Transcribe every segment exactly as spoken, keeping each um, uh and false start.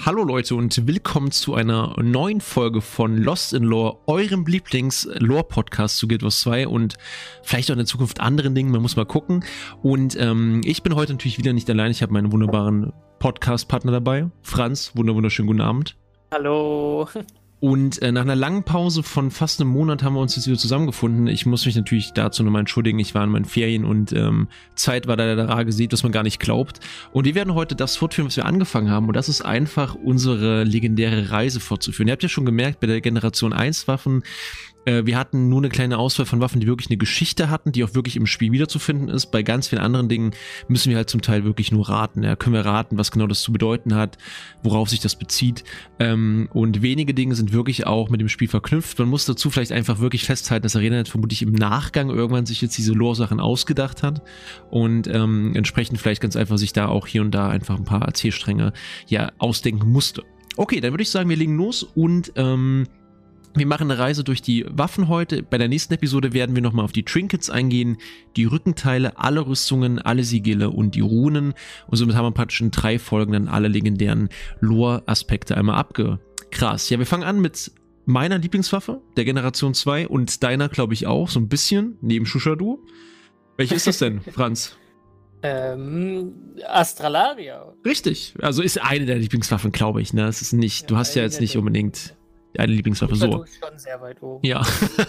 Hallo Leute und willkommen zu einer neuen Folge von Lost in Lore, eurem Lieblings-Lore-Podcast zu Guild Wars zwei und vielleicht auch in der Zukunft anderen Dingen, man muss mal gucken. Und ähm, ich bin heute natürlich wieder nicht allein, ich habe meinen wunderbaren Podcast-Partner dabei, Franz, wunder wunderschönen guten Abend. Hallo. Und äh, nach einer langen Pause von fast einem Monat haben wir uns jetzt wieder zusammengefunden. Ich muss mich natürlich dazu nochmal entschuldigen. Ich war in meinen Ferien und ähm, Zeit war da der rar gesät, was man gar nicht glaubt. Und wir werden heute das fortführen, was wir angefangen haben. Und das ist einfach unsere legendäre Reise fortzuführen. Ihr habt ja schon gemerkt, bei der Generation eins Waffen, äh, wir hatten nur eine kleine Auswahl von Waffen, die wirklich eine Geschichte hatten, die auch wirklich im Spiel wiederzufinden ist. Bei ganz vielen anderen Dingen müssen wir halt zum Teil wirklich nur raten. Ja, können wir raten, was genau das zu bedeuten hat, worauf sich das bezieht. Ähm, und wenige Dinge sind wirklich auch mit dem Spiel verknüpft. Man muss dazu vielleicht einfach wirklich festhalten, dass ArenaNet vermutlich im Nachgang irgendwann sich jetzt diese Lore-Sachen ausgedacht hat und ähm, entsprechend vielleicht ganz einfach sich da auch hier und da einfach ein paar Erzählstränge ja ausdenken musste. Okay, dann würde ich sagen, wir legen los und ähm, wir machen eine Reise durch die Waffen heute. Bei der nächsten Episode werden wir nochmal auf die Trinkets eingehen, die Rückenteile, alle Rüstungen, alle Sigille und die Runen. Und somit haben wir praktisch in drei Folgen dann alle legendären Lore-Aspekte einmal abgegrast. Ja, wir fangen an mit meiner Lieblingswaffe, der Generation zwei und deiner, glaube ich, auch, so ein bisschen, neben Shushadu. Welche ist das denn, Franz? Ähm, Astralaria. Richtig, also ist eine der Lieblingswaffen, glaube ich, ne? Es ist nicht, Ja, du hast ja jetzt nicht unbedingt eine Lieblingswaffe, so. Ist schon sehr weit oben. Ja.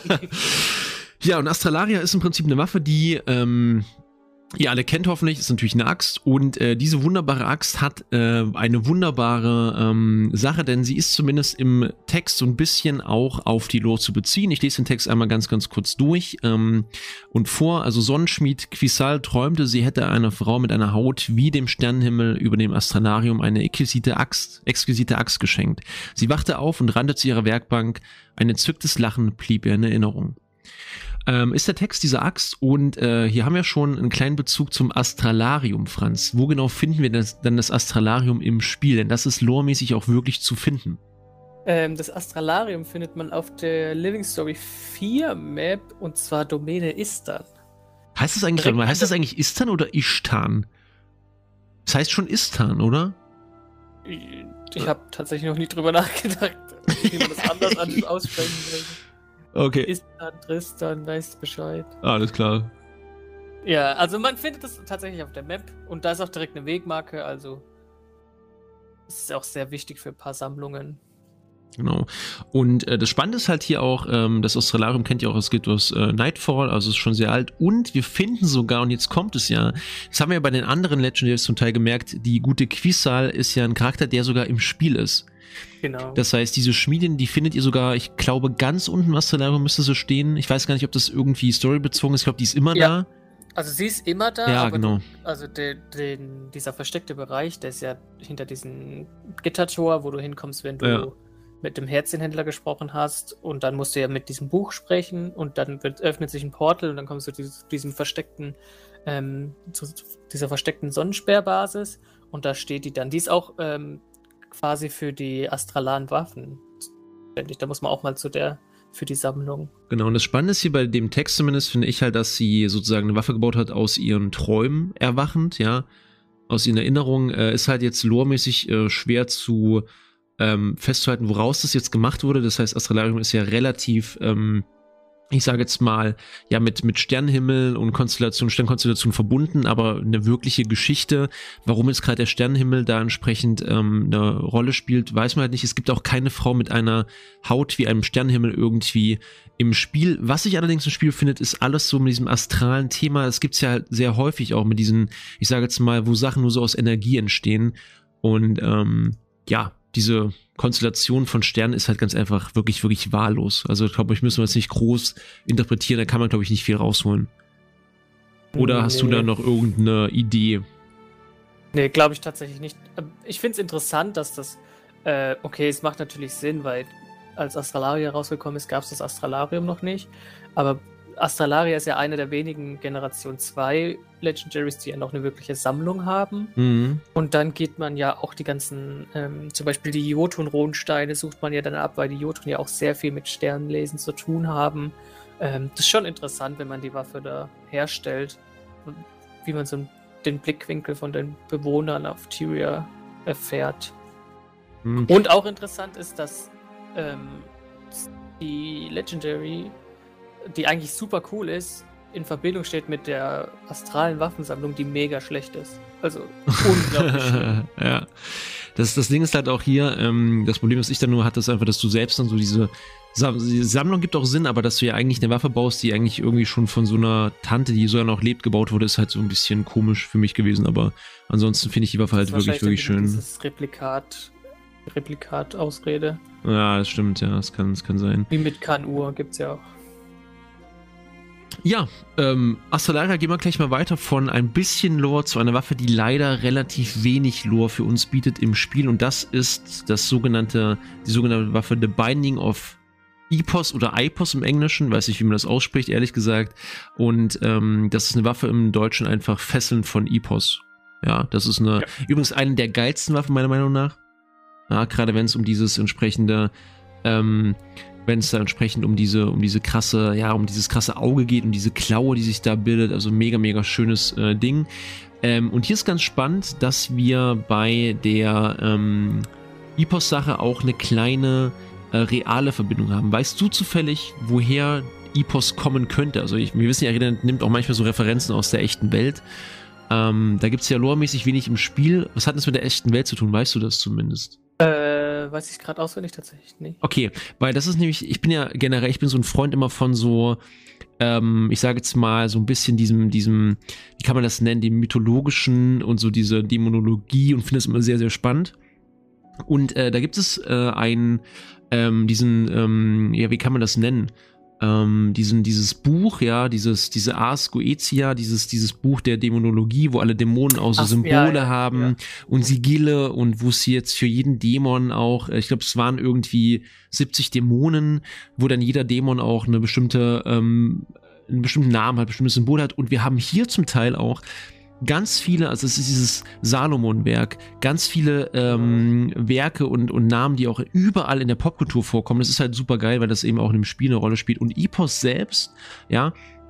Ja, und Astralaria ist im Prinzip eine Waffe, die ähm, ihr alle kennt hoffentlich, ist natürlich eine Axt und äh, diese wunderbare Axt hat äh, eine wunderbare ähm, Sache, denn sie ist zumindest im Text so ein bisschen auch auf die Lore zu beziehen. Ich lese den Text einmal ganz, ganz kurz durch ähm, und vor. Also Sonnenschmied Quisal träumte, sie hätte einer Frau mit einer Haut wie dem Sternenhimmel über dem Astralarium eine exquisite Axt, exquisite Axt geschenkt. Sie wachte auf und rannte zu ihrer Werkbank. Ein entzücktes Lachen blieb ihr in Erinnerung. Ähm, ist der Text dieser Axt und äh, hier haben wir schon einen kleinen Bezug zum Astralarium, Franz. Wo genau finden wir das, dann das Astralarium im Spiel? Denn das ist loremäßig auch wirklich zu finden. Ähm, das Astralarium findet man auf der Living Story vier Map und zwar Domäne Istan. Heißt das eigentlich, heißt das eigentlich Istan oder Ishtan? Das heißt schon Istan, oder? Ich, ich habe tatsächlich noch nie drüber nachgedacht, wie man das anders an aussprechen will. Okay. Istan, Tristan, weißt Bescheid. Alles klar. Ja, also man findet das tatsächlich auf der Map und da ist auch direkt eine Wegmarke, also das ist auch sehr wichtig für ein paar Sammlungen. Genau. Und äh, das Spannende ist halt hier auch, ähm, das Astralarium kennt ihr auch, es gibt aus äh, Nightfall, also ist schon sehr alt. Und wir finden sogar, und jetzt kommt es ja, das haben wir ja bei den anderen Legendaries zum Teil gemerkt, die gute Quisal ist ja ein Charakter, der sogar im Spiel ist. Genau. Das heißt, diese Schmiedin, die findet ihr sogar, ich glaube, ganz unten im Astralarium müsste sie stehen. Ich weiß gar nicht, ob das irgendwie storybezogen ist. Ich glaube, die ist immer ja. da. Also sie ist immer da, ja, aber genau. Du, also de, de, dieser versteckte Bereich, der ist ja hinter diesem Gittertor, wo du hinkommst, wenn du ja. mit dem Herzchenhändler gesprochen hast und dann musst du ja mit diesem Buch sprechen und dann wird, öffnet sich ein Portal und dann kommst du zu diesem, diesem versteckten, ähm, zu dieser versteckten Sonnensperrbasis und da steht die dann. Die ist auch ähm, quasi für die astralaren Waffen. Da muss man auch mal zu der, für die Sammlung. Genau, und das Spannende ist hier bei dem Text zumindest, finde ich halt, dass sie sozusagen eine Waffe gebaut hat aus ihren Träumen erwachend, ja, aus ihren Erinnerungen, äh, ist halt jetzt loremäßig äh, schwer zu ähm, festzuhalten, woraus das jetzt gemacht wurde. Das heißt, Astralarium ist ja relativ, ähm, ich sage jetzt mal, ja, mit, mit Sternenhimmel und Konstellation, Sternkonstellation verbunden, aber eine wirkliche Geschichte, warum jetzt gerade der Sternenhimmel da entsprechend ähm, eine Rolle spielt, weiß man halt nicht. Es gibt auch keine Frau mit einer Haut wie einem Sternenhimmel irgendwie im Spiel. Was sich allerdings im Spiel findet, ist alles so mit diesem astralen Thema. Das gibt es ja halt sehr häufig auch mit diesen, ich sage jetzt mal, wo Sachen nur so aus Energie entstehen und ähm, ja, diese Konstellation von Sternen ist halt ganz einfach wirklich, wirklich wahllos. Also ich glaube, ich müssen wir jetzt nicht groß interpretieren, da kann man, glaube ich, nicht viel rausholen. Oder nee. Hast du da noch irgendeine Idee? Nee, glaube ich tatsächlich nicht. Ich finde es interessant, dass das, äh, okay, es macht natürlich Sinn, weil als Astralaria rausgekommen ist, gab es das Astralarium noch nicht, aber Astralaria ist ja eine der wenigen Generation zwei Legendaries, die ja noch eine wirkliche Sammlung haben. Mhm. Und dann geht man ja auch die ganzen, ähm, zum Beispiel die Jotun-Ronsteine sucht man ja dann ab, weil die Jotun ja auch sehr viel mit Sternenlesen zu tun haben. Ähm, das ist schon interessant, wenn man die Waffe da herstellt, wie man so den Blickwinkel von den Bewohnern auf Tyria erfährt. Hm. Und auch interessant ist, dass ähm, die Legendary, die eigentlich super cool ist, in Verbindung steht mit der astralen Waffensammlung, die mega schlecht ist. Also unglaublich schlimm. Ja. Das, das Ding ist halt auch hier, ähm, das Problem, was ich dann nur hatte, ist einfach, dass du selbst dann so diese, Sam die Sammlung gibt auch Sinn, aber dass du ja eigentlich eine Waffe baust, die eigentlich irgendwie schon von so einer Tante, die sogar noch lebt, gebaut wurde, ist halt so ein bisschen komisch für mich gewesen, aber ansonsten finde ich die Waffe halt wirklich, wirklich schön. Dieses Replikat, Replikat-Ausrede. Ja, das stimmt, ja, das kann, das kann sein. Wie mit Kan-Ur gibt's ja auch. Ja, ähm, Astralaria, gehen wir gleich mal weiter von ein bisschen Lore zu einer Waffe, die leider relativ wenig Lore für uns bietet im Spiel, und das ist das sogenannte, die sogenannte Waffe The Binding of Epos oder Epos im Englischen, weiß nicht, wie man das ausspricht, ehrlich gesagt, und ähm, das ist eine Waffe im Deutschen einfach Fesseln von Epos. Ja, das ist eine, ja. übrigens eine der geilsten Waffen meiner Meinung nach, ja, gerade wenn es um dieses entsprechende, ähm, wenn es da entsprechend um diese, um diese krasse, ja, um dieses krasse Auge geht, um diese Klaue, die sich da bildet, also mega, mega schönes äh, Ding. Ähm, und hier ist ganz spannend, dass wir bei der ähm, Epos-Sache auch eine kleine äh, reale Verbindung haben. Weißt du zufällig, woher Epos kommen könnte? Also ich, wir wissen ja, Arena nimmt auch manchmal so Referenzen aus der echten Welt. Ähm, da gibt es ja loremäßig wenig im Spiel. Was hat das mit der echten Welt zu tun? Weißt du das zumindest? Äh, weiß ich gerade auswendig tatsächlich nicht. Okay, weil das ist nämlich, ich bin ja generell, ich bin so ein Freund immer von so, ähm, ich sage jetzt mal so ein bisschen diesem, diesem, wie kann man das nennen, dem mythologischen und so diese Dämonologie, und finde das immer sehr, sehr spannend. Und äh, da gibt es äh, einen, ähm, diesen, ähm, ja, wie kann man das nennen? Ähm, diesen, dieses Buch, ja, dieses, diese Ars Goetia, dieses, dieses Buch der Dämonologie, wo alle Dämonen auch so Ach, Symbole ja, ja, haben ja. und Sigille, und wo es jetzt für jeden Dämon auch, ich glaube, es waren irgendwie siebzig Dämonen, wo dann jeder Dämon auch eine bestimmte, ähm, einen bestimmten Namen hat, ein bestimmtes Symbol hat, und wir haben hier zum Teil auch ganz viele, also es ist dieses Salomon-Werk, ganz viele ähm, Werke und, und Namen, die auch überall in der Popkultur vorkommen. Das ist halt super geil, weil das eben auch in dem Spiel eine Rolle spielt. Und Epos selbst, ja,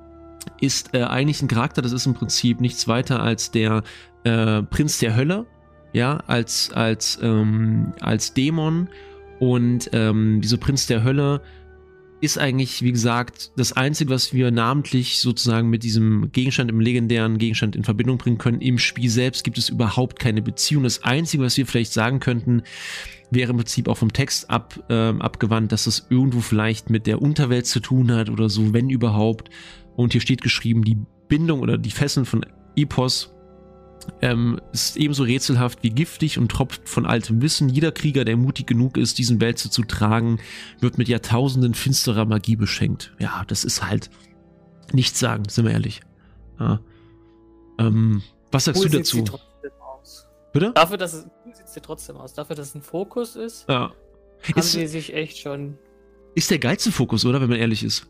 ist äh, eigentlich ein Charakter, das ist im Prinzip nichts weiter als der äh, Prinz der Hölle, ja, als, als, ähm, als Dämon. Und ähm, dieser Prinz der Hölle ist eigentlich, wie gesagt, das Einzige, was wir namentlich sozusagen mit diesem Gegenstand, im legendären Gegenstand in Verbindung bringen können. Im Spiel selbst gibt es überhaupt keine Beziehung. Das Einzige, was wir vielleicht sagen könnten, wäre im Prinzip auch vom Text ab, ähm, abgewandt, dass es irgendwo vielleicht mit der Unterwelt zu tun hat oder so, wenn überhaupt. Und hier steht geschrieben, die Bindung oder die Fesseln von Epos Ähm, ist ebenso rätselhaft wie giftig und tropft von altem Wissen. Jeder Krieger, der mutig genug ist, diesen Wälzer zu tragen, wird mit Jahrtausenden finsterer Magie beschenkt. Ja, das ist halt nichts sagen, sind wir ehrlich. Ja. Ähm, was sagst cool du dazu? Aus. Bitte? Dafür, dass es, cool sieht sie trotzdem aus. Dafür, dass es ein Fokus ist, ja. haben ist, sie sich echt schon... Ist der geilste Fokus, oder? Wenn man ehrlich ist.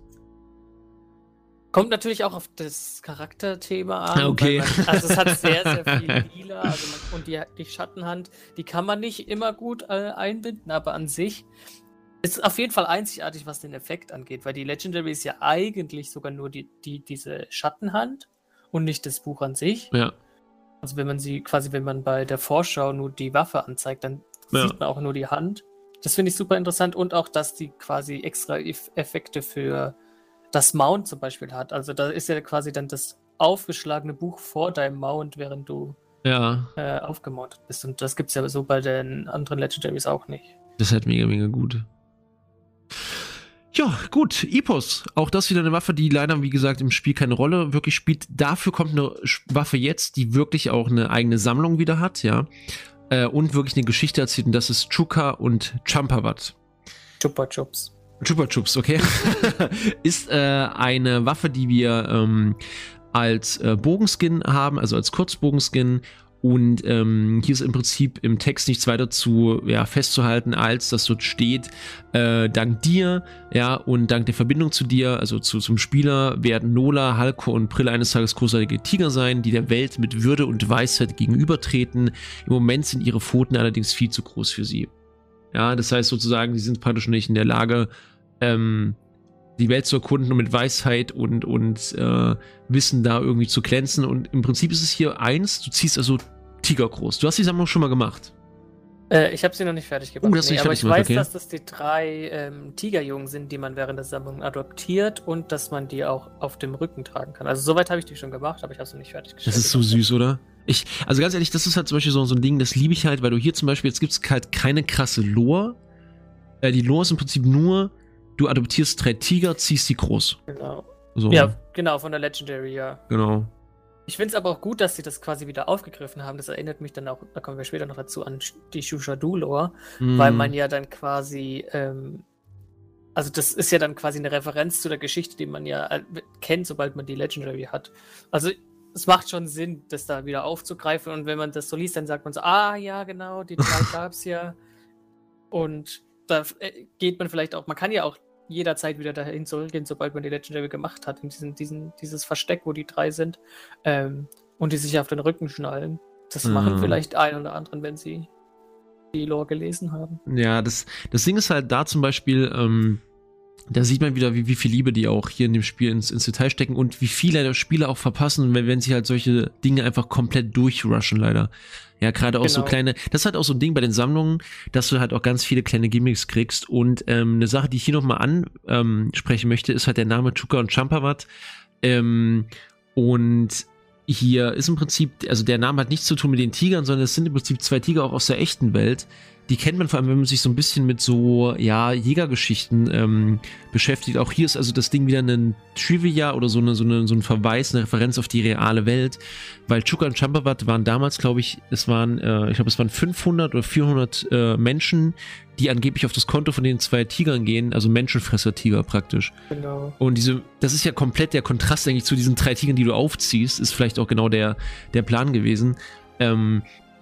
Kommt natürlich auch auf das Charakterthema an. Okay. Man, also es hat sehr, sehr viel Lila. Also man, und die, die Schattenhand, die kann man nicht immer gut äh, einbinden, aber an sich ist auf jeden Fall einzigartig, was den Effekt angeht, weil die Legendary ist ja eigentlich sogar nur die, die, diese Schattenhand und nicht das Buch an sich. Ja. Also wenn man sie quasi, wenn man bei der Vorschau nur die Waffe anzeigt, dann ja. sieht man auch nur die Hand. Das finde ich super interessant, und auch, dass die quasi extra Effekte für das Mount zum Beispiel hat. Also da ist ja quasi dann das aufgeschlagene Buch vor deinem Mount, während du ja. äh, aufgemountet bist. Und das gibt es ja so bei den anderen Legendaries auch nicht. Das ist halt mega, mega gut. Ja, gut, Epos. Auch das wieder eine Waffe, die leider, wie gesagt, im Spiel keine Rolle wirklich spielt. Dafür kommt eine Waffe jetzt, die wirklich auch eine eigene Sammlung wieder hat, ja. Äh, und wirklich eine Geschichte erzählt. Und das ist Chuka und Champawat. Chupa Chups. Chupa Chups, okay. Ist äh, eine Waffe, die wir ähm, als äh, Bogenskin haben, also als Kurzbogenskin. Und ähm, hier ist im Prinzip im Text nichts weiter zu ja, festzuhalten, als dass dort steht, äh, dank dir, ja, und dank der Verbindung zu dir, also zu, zum Spieler, werden Nola, Halko und Prille eines Tages großartige Tiger sein, die der Welt mit Würde und Weisheit gegenübertreten. Im Moment sind ihre Pfoten allerdings viel zu groß für sie. Ja, das heißt sozusagen, sie sind praktisch nicht in der Lage, ähm, die Welt zu erkunden und mit Weisheit und, und äh, Wissen da irgendwie zu glänzen. Und im Prinzip ist es hier eins, du ziehst also Tiger groß. Du hast die Sammlung schon mal gemacht. Äh, ich habe sie noch nicht fertig gebracht. Oh, das nee, nicht aber fertig ich gemacht, weiß, okay. dass das die drei ähm, Tigerjungen sind, die man während der Sammlung adoptiert und dass man die auch auf dem Rücken tragen kann. Also soweit habe ich die schon gemacht, aber ich habe sie noch nicht fertig gestellt. Das ist so süß, oder? Ich, also ganz ehrlich, das ist halt zum Beispiel so, so ein Ding, das liebe ich halt, weil du hier zum Beispiel, jetzt gibt es halt keine krasse Lore. Äh, die Lore ist im Prinzip nur, du adoptierst drei Tiger, ziehst die groß. Genau. So. Ja, genau, von der Legendary, ja. Genau. Ich finde es aber auch gut, dass sie das quasi wieder aufgegriffen haben. Das erinnert mich dann auch, da kommen wir später noch dazu, an die Shushadu-Lore, Mm. weil man ja dann quasi, ähm, also das ist ja dann quasi eine Referenz zu der Geschichte, die man ja äh, kennt, sobald man die Legendary hat. Also es macht schon Sinn, das da wieder aufzugreifen und wenn man das so liest, dann sagt man so, ah ja, genau, die drei gab es ja. Und da äh, geht man vielleicht auch, man kann ja auch jederzeit wieder dahin zurückgehen, sobald man die Legendary gemacht hat, in diesen, diesen, dieses Versteck, wo die drei sind, ähm, und die sich auf den Rücken schnallen. Das Mhm. machen vielleicht ein oder anderen, wenn sie die Lore gelesen haben. Ja, das, das Ding ist halt da zum Beispiel, ähm, da sieht man wieder, wie, wie viel Liebe die auch hier in dem Spiel ins, ins Detail stecken und wie viele der Spieler auch verpassen, wenn, wenn sie halt solche Dinge einfach komplett durchrushen, leider. Ja, gerade auch Genau. so kleine, das ist halt auch so ein Ding bei den Sammlungen, dass du halt auch ganz viele kleine Gimmicks kriegst und ähm, eine Sache, die ich hier nochmal ansprechen möchte, ist halt der Name Chuka und Champavat ähm, und hier ist im Prinzip, also der Name hat nichts zu tun mit den Tigern, sondern es sind im Prinzip zwei Tiger auch aus der echten Welt. Die kennt man vor allem, wenn man sich so ein bisschen mit so, ja, Jägergeschichten ähm, beschäftigt. Auch hier ist also das Ding wieder ein Trivia oder so, eine, so, eine, so ein Verweis, eine Referenz auf die reale Welt. Weil Chuka und Champavat waren damals, glaube ich, es waren, äh, ich glaube, es waren fünfhundert oder vierhundert äh, Menschen, die angeblich auf das Konto von den zwei Tigern gehen, also Menschenfresser-Tiger praktisch. Genau. Und diese, das ist ja komplett der Kontrast eigentlich zu diesen drei Tigern, die du aufziehst, ist vielleicht auch genau der, der Plan gewesen. Ähm,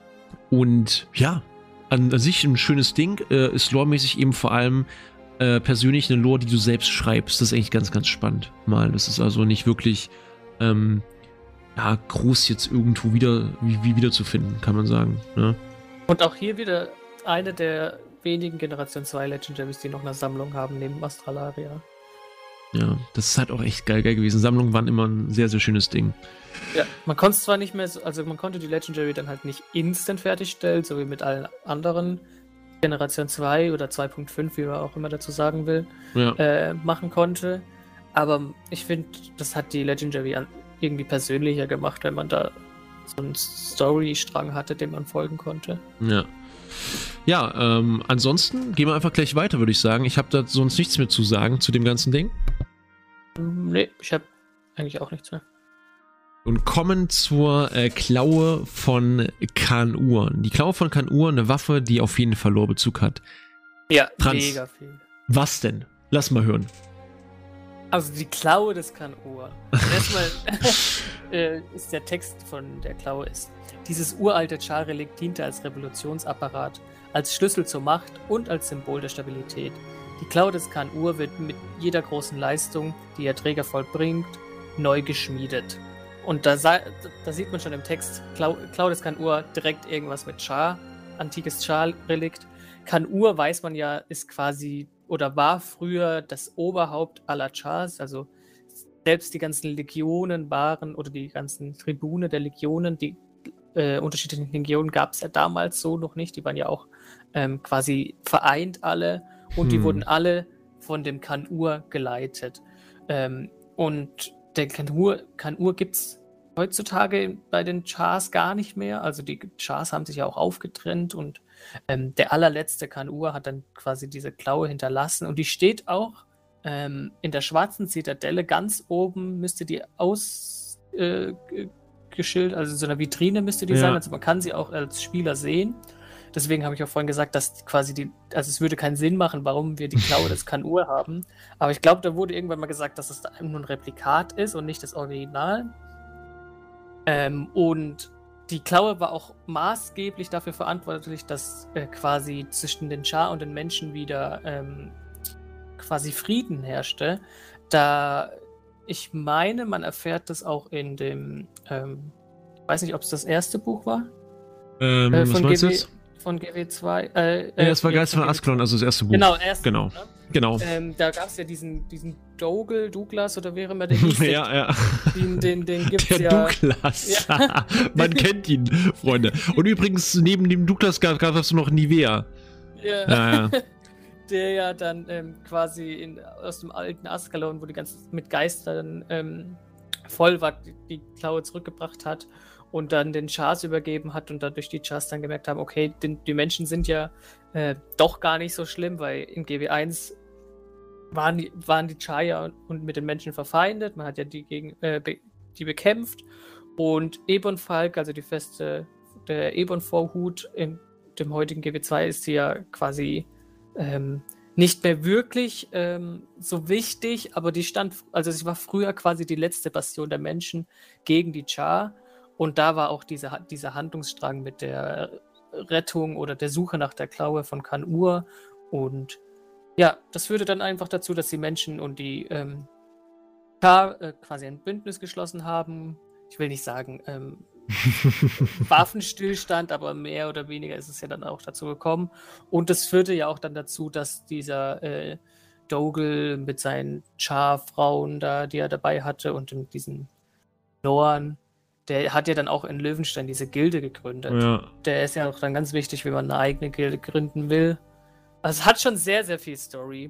und ja, an, an sich ein schönes Ding, äh, ist loremäßig eben vor allem äh, persönlich eine Lore, die du selbst schreibst. Das ist eigentlich ganz, ganz spannend. Mal, das ist also nicht wirklich ähm, ja, groß jetzt irgendwo wieder, wie, wie wiederzufinden, kann man sagen. Ne? Und auch hier wieder eine der wenigen Generation zwei Legendaries, die noch eine Sammlung haben, neben Astralaria. Ja, das ist halt auch echt geil, geil gewesen. Sammlungen waren immer ein sehr, sehr schönes Ding. Ja, man konnte es zwar nicht mehr, so, also man konnte die Legendary dann halt nicht instant fertigstellen, so wie mit allen anderen Generation zwei oder zwei Punkt fünf, wie man auch immer dazu sagen will, Ja. äh, machen konnte. Aber ich finde, das hat die Legendary an, irgendwie persönlicher gemacht, wenn man da so einen Storystrang hatte, dem man folgen konnte. Ja. Ja, ähm, ansonsten gehen wir einfach gleich weiter, würde ich sagen. Ich habe da sonst nichts mehr zu sagen zu dem ganzen Ding. Nee, ich habe eigentlich auch nichts mehr. Und kommen zur äh, Klaue von Kan-Ur. Die Klaue von Kan-Ur, eine Waffe, die auf jeden Fall Lore-Bezug hat. Ja, Franz. mega viel. Was denn? Lass mal hören. Also die Klaue des Kan-Ur. Erstmal äh, ist der Text von der Klaue ist: Dieses uralte Char-Relikt diente als Revolutionsapparat, als Schlüssel zur Macht und als Symbol der Stabilität. Die Klaue des Kan-Ur wird mit jeder großen Leistung, die ihr Träger vollbringt, neu geschmiedet. Und da, da sieht man schon im Text, Klau, Klaue des Kan-Ur direkt irgendwas mit Char, antikes Char-Relikt. Kan-Ur, weiß man ja, ist quasi oder war früher das Oberhaupt aller Chars, also selbst die ganzen Legionen waren oder die ganzen Tribune der Legionen, die äh, unterschiedlichen Legionen gab es ja damals so noch nicht, die waren ja auch ähm, quasi vereint alle und hm. die wurden alle von dem Kan-Ur geleitet. Ähm, und der Kan-Ur, Kan-Ur gibt es heutzutage bei den Chars gar nicht mehr, also die Chars haben sich ja auch aufgetrennt und ähm, der allerletzte Kan-Ur hat dann quasi diese Klaue hinterlassen und die steht auch ähm, in der schwarzen Zitadelle ganz oben, müsste die ausgeschildert, äh, also in so einer Vitrine müsste die ja. sein, also man kann sie auch als Spieler sehen. Deswegen habe ich auch vorhin gesagt, dass quasi die, also es würde keinen Sinn machen, warum wir die Klaue des Kan-Ur haben. Aber ich glaube, da wurde irgendwann mal gesagt, dass es da nur ein Replikat ist und nicht das Original. Ähm, und die Klaue war auch maßgeblich dafür verantwortlich, dass äh, quasi zwischen den Char und den Menschen wieder ähm, quasi Frieden herrschte. Da ich meine, man erfährt das auch in dem, ähm, ich weiß nicht, ob es das erste Buch war. Ähm, äh, was meinst du G W, jetzt? Von G W zwei. Äh, ja, das war äh, Geist von Asklon, also das erste Buch. Genau, erste genau. Buch, ne? Genau. Ähm, da gab es ja diesen, diesen Dougal, Douglas oder wer immer der hieß. ja, ja. Den, den, den gibt's der ja. Douglas. Ja. Man kennt ihn, Freunde. Und übrigens, neben dem Douglas gab es noch Nivea. Ja. Ja, ja. Der ja dann ähm, quasi in, aus dem alten Ascalon, wo die ganze mit Geistern ähm, voll war, die, die Klaue zurückgebracht hat und dann den Chars übergeben hat und dadurch die Chars dann gemerkt haben, okay, die, die Menschen sind ja äh, doch gar nicht so schlimm, weil in G W eins waren die, waren die Char ja und mit den Menschen verfeindet, man hat ja die, gegen, äh, be, die bekämpft und Ebonfalk, also die Feste, der Ebon-Vorhut in dem heutigen G W zwei ist sie ja quasi ähm, nicht mehr wirklich ähm, so wichtig, aber die stand, also sie war früher quasi die letzte Bastion der Menschen gegen die Char und da war auch diese, dieser Handlungsstrang mit der Rettung oder der Suche nach der Klaue von Kan-Ur und ja, das führte dann einfach dazu, dass die Menschen und die ähm, Char äh, quasi ein Bündnis geschlossen haben. Ich will nicht sagen ähm, Waffenstillstand, aber mehr oder weniger ist es ja dann auch dazu gekommen. Und das führte ja auch dann dazu, dass dieser äh, Dougal mit seinen Char-Frauen da, die er dabei hatte und in diesen Lorn, der hat ja dann auch in Löwenstein diese Gilde gegründet. Ja. Der ist ja auch dann ganz wichtig, wenn man eine eigene Gilde gründen will. Also es hat schon sehr, sehr viel Story.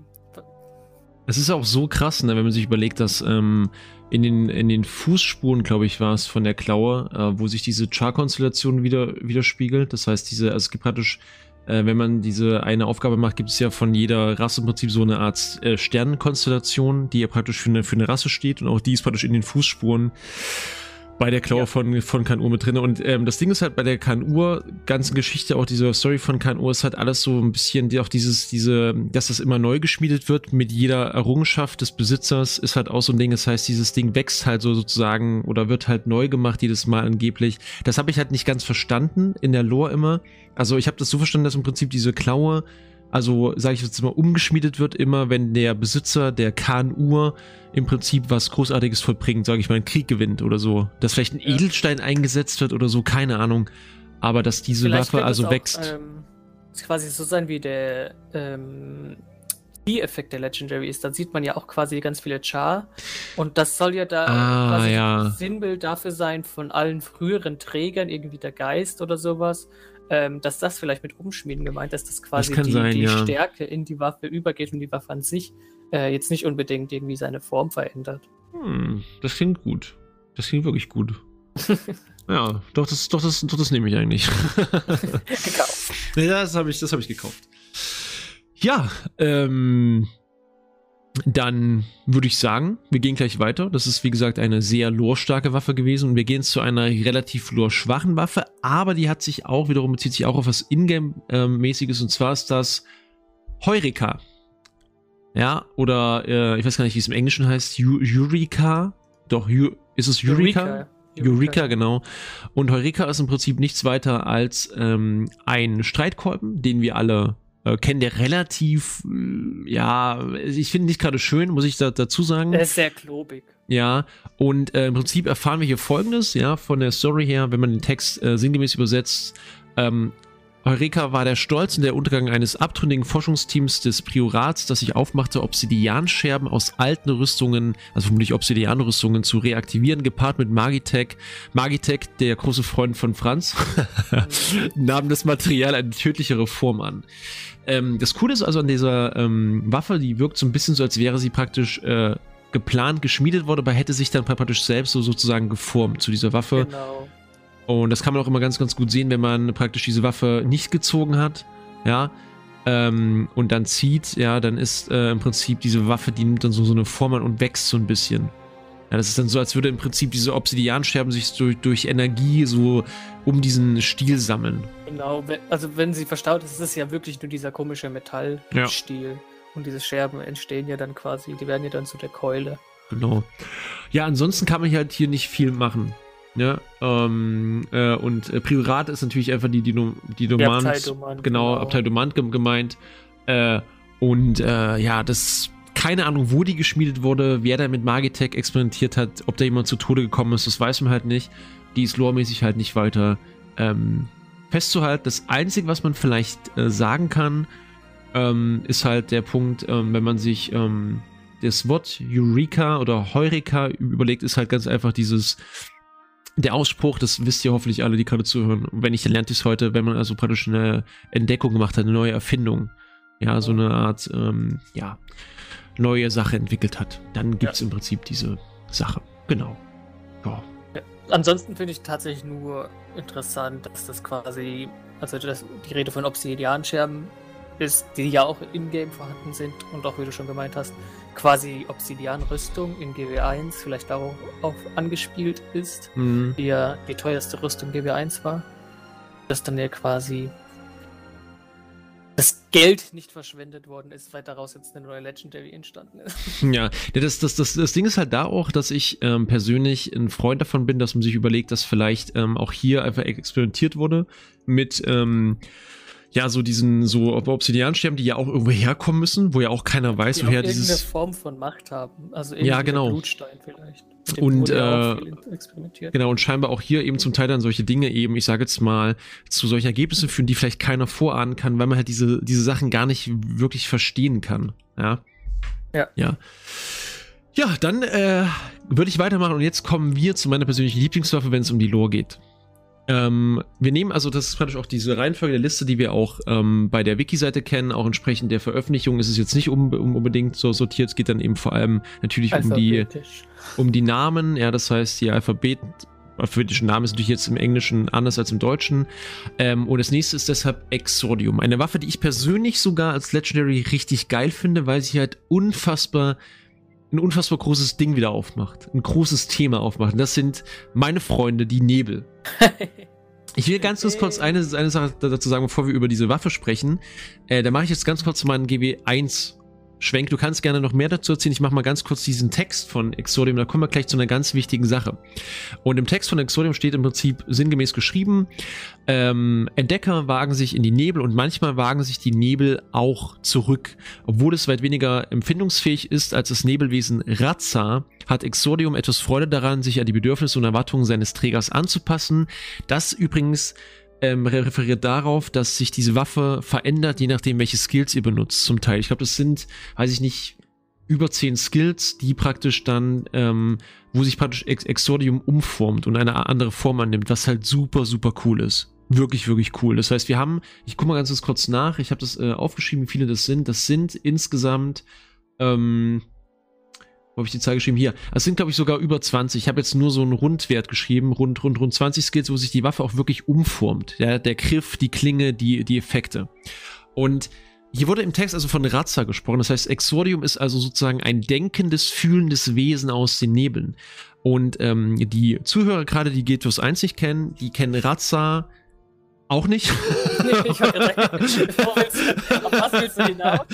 Es ist auch so krass, ne, wenn man sich überlegt, dass ähm, in, den, in den Fußspuren, glaube ich, war es von der Klaue, äh, wo sich diese Char-Konstellation wieder, widerspiegelt. Das heißt, diese, also es gibt praktisch, äh, wenn man diese eine Aufgabe macht, gibt es ja von jeder Rasse im Prinzip so eine Art äh, Sternenkonstellation, die ja praktisch für eine, für eine Rasse steht und auch die ist praktisch in den Fußspuren bei der Klaue ja. von, von Kan-Ur mit drin. Und ähm, das Ding ist halt bei der Kan-Ur, ganzen Geschichte, auch diese Story von Kan-Ur, ist halt alles so ein bisschen, die auch dieses, diese, dass das immer neu geschmiedet wird mit jeder Errungenschaft des Besitzers, ist halt auch so ein Ding. Das heißt, dieses Ding wächst halt so sozusagen oder wird halt neu gemacht jedes Mal angeblich. Das habe ich halt nicht ganz verstanden in der Lore immer. Also ich habe das so verstanden, dass im Prinzip diese Klaue, also sage ich jetzt mal, umgeschmiedet wird immer, wenn der Besitzer der Kan-Ur im Prinzip was Großartiges vollbringt, sage ich mal, einen Krieg gewinnt oder so. Dass vielleicht ein ja. Edelstein eingesetzt wird oder so, keine Ahnung. Aber dass diese vielleicht Waffe also auch, wächst. Ähm, quasi so sein wie der ähm, Key-Effekt der Legendary ist. Da sieht man ja auch quasi ganz viele Char. Und das soll ja da ah, quasi ja. Sinnbild dafür sein von allen früheren Trägern, irgendwie der Geist oder sowas. Ähm, dass das vielleicht mit Umschmieden gemeint ist, dass quasi das die, sein, die ja. Stärke in die Waffe übergeht und die Waffe an sich äh, jetzt nicht unbedingt irgendwie seine Form verändert. Hm, das klingt gut. Das klingt wirklich gut. ja, doch, das, doch, das, doch, das nehme ich eigentlich. Gekauft. Ja, das habe ich, das hab ich gekauft. Ja, ähm... dann würde ich sagen, wir gehen gleich weiter. Das ist, wie gesagt, eine sehr lorestarke Waffe gewesen und wir gehen zu einer relativ lore-schwachen Waffe, aber die hat sich auch, wiederum bezieht sich auch auf was Ingame-mäßiges und zwar ist das Heureka. Ja, oder äh, ich weiß gar nicht, wie es im Englischen heißt, Eureka. Doch, Ju ist es Eureka? Eureka. Eureka, Eureka, genau. Und Heureka ist im Prinzip nichts weiter als ähm, ein Streitkolben, den wir alle Äh, kennen, der relativ, äh, ja, ich finde nicht gerade schön, muss ich da, dazu sagen. Der ist sehr klobig. Ja, und äh, im Prinzip erfahren wir hier Folgendes, ja, von der Story her, wenn man den Text äh, sinngemäß übersetzt. Ähm, Heureka war der Stolz und der Untergang eines abtrünnigen Forschungsteams des Priorats, das sich aufmachte, Obsidianscherben aus alten Rüstungen, also vermutlich Obsidianrüstungen, zu reaktivieren, gepaart mit Magitech. Magitech, der große Freund von Franz, nahm das Material eine tödlichere Form an. Ähm, das Coole ist also an dieser ähm, Waffe, die wirkt so ein bisschen so, als wäre sie praktisch äh, geplant, geschmiedet worden, aber hätte sich dann praktisch selbst so sozusagen geformt zu dieser Waffe. Genau. Und das kann man auch immer ganz, ganz gut sehen, wenn man praktisch diese Waffe nicht gezogen hat, ja, ähm, und dann zieht, ja, dann ist äh, im Prinzip diese Waffe, die nimmt dann so, so eine Form an und wächst so ein bisschen. Ja, das ist dann so, als würde im Prinzip diese Obsidianscherben sich durch, durch Energie so um diesen Stiel sammeln. Genau, also wenn sie verstaut ist, ist es ja wirklich nur dieser komische Metallstiel. Ja. Und diese Scherben entstehen ja dann quasi, die werden ja dann zu der Keule. Genau. Ja, ansonsten kann man halt hier nicht viel machen. Ja, ähm, äh, und äh, Priorat ist natürlich einfach die, die, die Domant, Abtei Domant, genau, genau. Abtei Domant gemeint. Äh, und äh, ja, das, keine Ahnung, wo die geschmiedet wurde, wer da mit Magitech experimentiert hat, ob da jemand zu Tode gekommen ist, das weiß man halt nicht. Die ist loremäßig halt nicht weiter ähm, festzuhalten. Das Einzige, was man vielleicht äh, sagen kann, ähm, ist halt der Punkt, ähm, wenn man sich ähm, das Wort Eureka oder Heureka überlegt, ist halt ganz einfach dieses, der Ausspruch, das wisst ihr hoffentlich alle, die gerade zuhören. Und wenn nicht, dann lernt ihr es heute, wenn man also praktisch eine Entdeckung gemacht hat, eine neue Erfindung, ja, so eine Art, ähm, ja, neue Sache entwickelt hat. Dann gibt es ja im Prinzip diese Sache. Genau. Ja. Ja. Ansonsten finde ich tatsächlich nur interessant, dass das quasi, also dass die Rede von Obsidianscherben ist, die ja auch in-game vorhanden sind und auch, wie du schon gemeint hast, quasi Obsidian-Rüstung in G W eins vielleicht darauf auch angespielt ist, mhm. die ja die teuerste Rüstung G W eins war. Dass dann ja quasi das Geld nicht verschwendet worden ist, weil daraus jetzt eine neue Legendary entstanden ist. Ja, das, das, das, das Ding ist halt da auch, dass ich ähm, persönlich ein Freund davon bin, dass man sich überlegt, dass vielleicht ähm, auch hier einfach experimentiert wurde mit ähm, ja, so diesen, so Obsidiansterben, die ja auch irgendwo herkommen müssen, wo ja auch keiner weiß, die woher auch dieses... irgendeine Form von Macht haben. Also ja, genau. Blutstein vielleicht. Und äh, genau, und scheinbar auch hier eben zum Teil dann solche Dinge eben, ich sage jetzt mal, zu solchen Ergebnissen führen, die vielleicht keiner vorahnen kann, weil man halt diese, diese Sachen gar nicht wirklich verstehen kann. Ja. Ja. Ja. Ja, dann äh, würde ich weitermachen und jetzt kommen wir zu meiner persönlichen Lieblingswaffe, wenn es um die Lore geht. Ähm, wir nehmen also, das ist praktisch auch diese Reihenfolge der Liste, die wir auch ähm, bei der Wiki-Seite kennen, auch entsprechend der Veröffentlichung ist es jetzt nicht um, um, unbedingt so sortiert, es geht dann eben vor allem natürlich um die, um die Namen, ja, das heißt, die Alphabet, alphabetische Namen ist natürlich jetzt im Englischen anders als im Deutschen, ähm, und das nächste ist deshalb Exordium, eine Waffe, die ich persönlich sogar als Legendary richtig geil finde, weil sie halt unfassbar ein unfassbar großes Ding wieder aufmacht, ein großes Thema aufmacht. Und das sind meine Freunde, die Nebel. Ich will ganz, ganz kurz eine, eine Sache dazu sagen, bevor wir über diese Waffe sprechen. Äh, da mache ich jetzt ganz kurz meinen G W eins Schwenk. Du kannst gerne noch mehr dazu erzählen. Ich mache mal ganz kurz diesen Text von Exordium, da kommen wir gleich zu einer ganz wichtigen Sache. Und im Text von Exordium steht im Prinzip sinngemäß geschrieben, ähm, Entdecker wagen sich in die Nebel und manchmal wagen sich die Nebel auch zurück. Obwohl es weit weniger empfindungsfähig ist als das Nebelwesen Razza, hat Exordium etwas Freude daran, sich an die Bedürfnisse und Erwartungen seines Trägers anzupassen. Das übrigens Ähm, referiert darauf, dass sich diese Waffe verändert, je nachdem, welche Skills ihr benutzt, zum Teil. Ich glaube, das sind, weiß ich nicht, über zehn Skills, die praktisch dann, ähm, wo sich praktisch Ex Exordium umformt und eine andere Form annimmt, was halt super, super cool ist. Wirklich, wirklich cool. Das heißt, wir haben, ich gucke mal ganz kurz nach, ich habe das äh, aufgeschrieben, wie viele das sind. Das sind insgesamt, ähm, wo habe ich die Zahl geschrieben? Hier. Es sind, glaube ich, sogar über zwanzig. Ich habe jetzt nur so einen Rundwert geschrieben, rund, rund, rund zwanzig Skills, wo sich die Waffe auch wirklich umformt. Ja, der Griff, die Klinge, die, die Effekte. Und hier wurde im Text also von Razza gesprochen. Das heißt, Exordium ist also sozusagen ein denkendes, fühlendes Wesen aus den Nebeln. Und ähm, die Zuhörer gerade, die G T O S eins nicht kennen, die kennen Razza auch nicht. Nee, ich wollte gerade sagen, auf was willst du hinaus?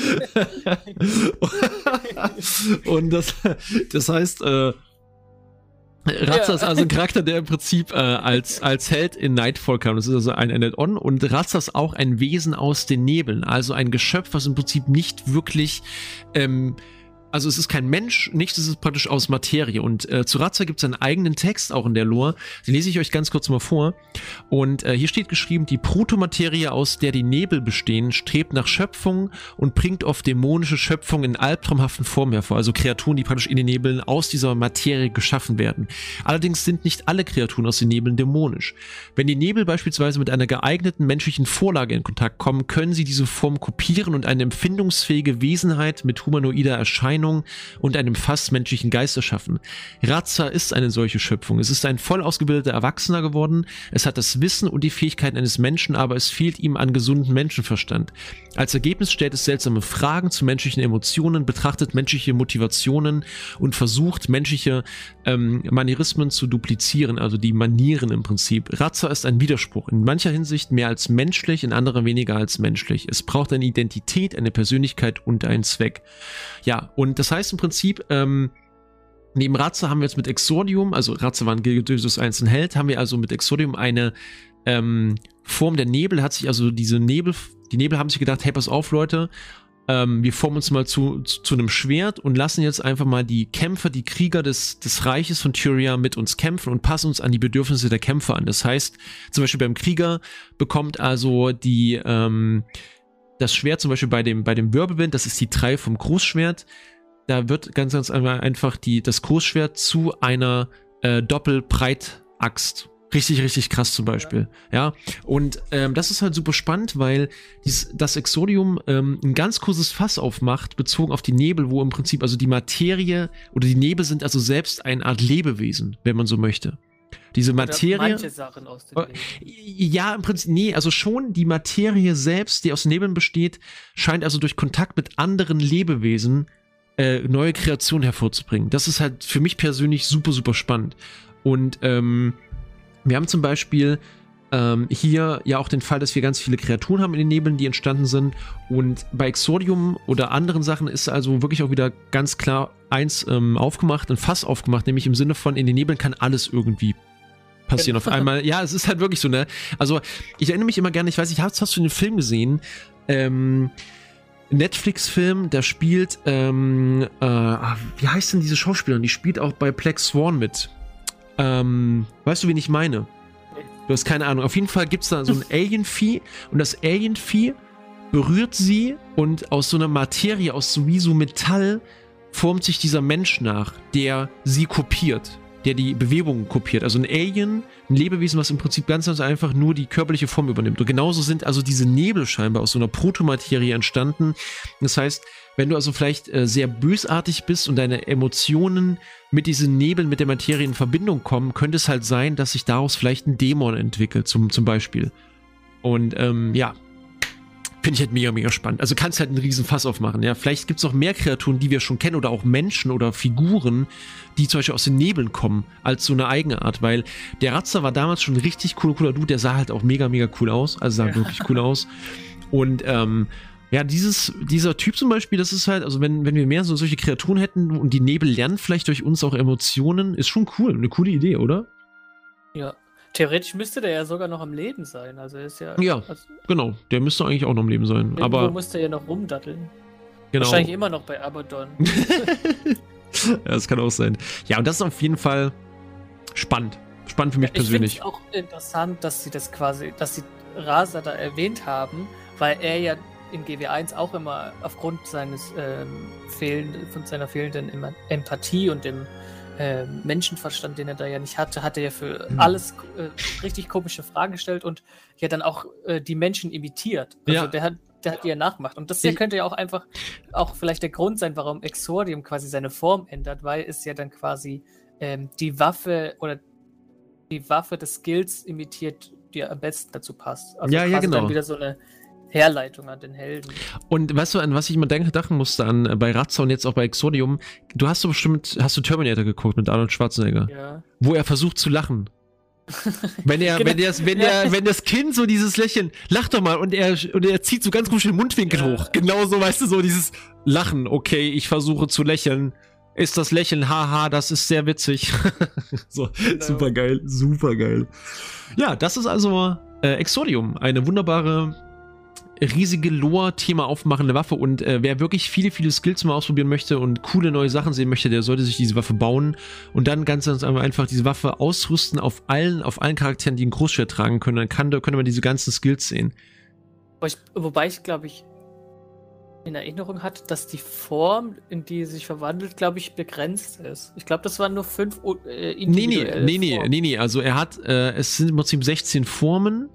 Und das, das heißt, äh, Razza ja. ist also ein Charakter, der im Prinzip äh, als, als Held in Nightfall kam. Das ist also ein Add-on. Und Razza ist auch ein Wesen aus den Nebeln. Also ein Geschöpf, was im Prinzip nicht wirklich ähm, also es ist kein Mensch, nichts, es ist praktisch aus Materie. Und äh, zu Razza gibt es einen eigenen Text, auch in der Lore. Den lese ich euch ganz kurz mal vor. Und äh, hier steht geschrieben, die Protomaterie, aus der die Nebel bestehen, strebt nach Schöpfung und bringt oft dämonische Schöpfung in albtraumhaften Formen hervor. Also Kreaturen, die praktisch in den Nebeln aus dieser Materie geschaffen werden. Allerdings sind nicht alle Kreaturen aus den Nebeln dämonisch. Wenn die Nebel beispielsweise mit einer geeigneten menschlichen Vorlage in Kontakt kommen, können sie diese Form kopieren und eine empfindungsfähige Wesenheit mit humanoider Erscheinung und einem fast menschlichen Geist erschaffen. Razza ist eine solche Schöpfung. Es ist ein voll ausgebildeter Erwachsener geworden. Es hat das Wissen und die Fähigkeiten eines Menschen, aber es fehlt ihm an gesundem Menschenverstand. Als Ergebnis stellt es seltsame Fragen zu menschlichen Emotionen, betrachtet menschliche Motivationen und versucht, menschliche ähm, Manierismen zu duplizieren, also die Manieren im Prinzip. Razza ist ein Widerspruch. In mancher Hinsicht mehr als menschlich, in anderer weniger als menschlich. Es braucht eine Identität, eine Persönlichkeit und einen Zweck. Ja, und das heißt im Prinzip, ähm, neben Razza haben wir jetzt mit Exordium, also Razza war ein G T O S eins ein Held, haben wir also mit Exordium eine ähm, Form der Nebel, hat sich also diese Nebel, die Nebel haben sich gedacht, hey, pass auf, Leute, ähm, wir formen uns mal zu, zu, zu einem Schwert und lassen jetzt einfach mal die Kämpfer, die Krieger des, des Reiches von Tyria mit uns kämpfen und passen uns an die Bedürfnisse der Kämpfer an. Das heißt, zum Beispiel beim Krieger bekommt also die, ähm, das Schwert zum Beispiel bei dem, bei dem Wirbelwind, das ist die drei vom Großschwert, da wird ganz, ganz einfach die, das Großschwert zu einer äh, Doppelbreitaxt. Richtig, richtig krass zum Beispiel. Ja, und ähm, das ist halt super spannend, weil dies, das Exodium ähm, ein ganz kurzes Fass aufmacht, bezogen auf die Nebel, wo im Prinzip also die Materie oder die Nebel sind also selbst eine Art Lebewesen, wenn man so möchte. Diese Materie. Oder manche Sachen aus dem Leben. Ja, im Prinzip, nee, also schon die Materie selbst, die aus Nebeln besteht, scheint also durch Kontakt mit anderen Lebewesen äh, neue Kreationen hervorzubringen. Das ist halt für mich persönlich super, super spannend. Und ähm, wir haben zum Beispiel ähm, hier ja auch den Fall, dass wir ganz viele Kreaturen haben in den Nebeln, die entstanden sind. Und bei Exodium oder anderen Sachen ist also wirklich auch wieder ganz klar eins ähm, aufgemacht, ein Fass aufgemacht, nämlich im Sinne von, in den Nebeln kann alles irgendwie passieren auf einmal. Ja, es ist halt wirklich so, ne? Also, ich erinnere mich immer gerne, ich weiß nicht, hast, hast du den Film gesehen? Ähm, Netflix-Film, da spielt, ähm, äh, wie heißt denn diese Schauspielerin? Die spielt auch bei Black Swan mit. Ähm, weißt du, wen ich meine? Du hast keine Ahnung. Auf jeden Fall gibt es da so ein Alien-Vieh und das Alien-Vieh berührt sie und aus so einer Materie, aus sowieso Metall, formt sich dieser Mensch nach, der sie kopiert, der die Bewegungen kopiert. Also ein Alien, ein Lebewesen, was im Prinzip ganz, ganz einfach nur die körperliche Form übernimmt. Und genauso sind also diese Nebel scheinbar aus so einer Protomaterie entstanden. Das heißt, wenn du also vielleicht äh, sehr bösartig bist und deine Emotionen mit diesen Nebeln, mit der Materie in Verbindung kommen, könnte es halt sein, dass sich daraus vielleicht ein Dämon entwickelt, zum, zum Beispiel. Und ähm, ja, finde ich halt mega, mega spannend. Also kannst halt einen riesen Fass aufmachen, ja. Vielleicht gibt es noch mehr Kreaturen, die wir schon kennen oder auch Menschen oder Figuren, die zum Beispiel aus den Nebeln kommen, als so eine eigene Art, weil der Ratzer war damals schon ein richtig cooler, cooler Dude, der sah halt auch mega, mega cool aus, also sah ja. wirklich cool aus. Und ähm, ja, dieses, dieser Typ zum Beispiel, das ist halt, also wenn, wenn wir mehr so solche Kreaturen hätten und die Nebel lernen vielleicht durch uns auch Emotionen, ist schon cool, eine coole Idee, oder? Ja, theoretisch müsste der ja sogar noch am Leben sein, also er ist ja... Ja, also, genau, der müsste eigentlich auch noch am Leben sein, irgendwo aber... musste er ja noch rumdatteln. Genau. Wahrscheinlich immer noch bei Abaddon. Ja, das kann auch sein. Ja, und das ist auf jeden Fall spannend. Spannend für mich ja, persönlich. Ich finde es auch interessant, dass sie das quasi, dass sie Rasa da erwähnt haben, weil er ja in G W eins auch immer aufgrund seines ähm, fehlenden, von seiner fehlenden Empathie und dem äh, Menschenverstand, den er da ja nicht hatte, hat er ja für mhm. alles äh, richtig komische Fragen gestellt und ja dann auch äh, die Menschen imitiert. Also ja. der hat der hat die ja nachgemacht. Und das hier ich könnte ja auch einfach auch vielleicht der Grund sein, warum Exodium quasi seine Form ändert, weil es ja dann quasi ähm, die Waffe oder die Waffe des Skills imitiert, die am besten dazu passt. Also ja, quasi ja, genau. dann wieder so eine Herleitung an den Helden. Und weißt du, an was ich immer denken musste, an äh, bei Ratzer und jetzt auch bei Exodium, du hast doch bestimmt, hast du Terminator geguckt mit Arnold Schwarzenegger? Ja. Wo er versucht zu lachen. Wenn er, genau. wenn der, wenn der, wenn das Kind so dieses Lächeln, lach doch mal, und er, und er zieht so ganz komisch den Mundwinkel ja. hoch. Genau so, weißt du, so dieses Lachen, okay, ich versuche zu lächeln. Ist das Lächeln, haha, das ist sehr witzig. So, genau. Super geil, super geil. Ja, das ist also äh, Exodium, eine wunderbare, riesige Lore-Thema aufmachende Waffe, und äh, wer wirklich viele, viele Skills mal ausprobieren möchte und coole neue Sachen sehen möchte, der sollte sich diese Waffe bauen und dann ganz, ganz einfach diese Waffe ausrüsten auf allen, auf allen Charakteren, die ein Großschwert tragen können. Dann kann, da könnte man diese ganzen Skills sehen. Wobei ich, wobei ich glaube ich, in Erinnerung hatte, dass die Form, in die es sich verwandelt, glaube ich, begrenzt ist. Ich glaube, das waren nur fünf äh, individuelle Nee, nee, nee, Formen. nee, nee, also er hat, äh, es sind im Prinzip sechzehn Formen.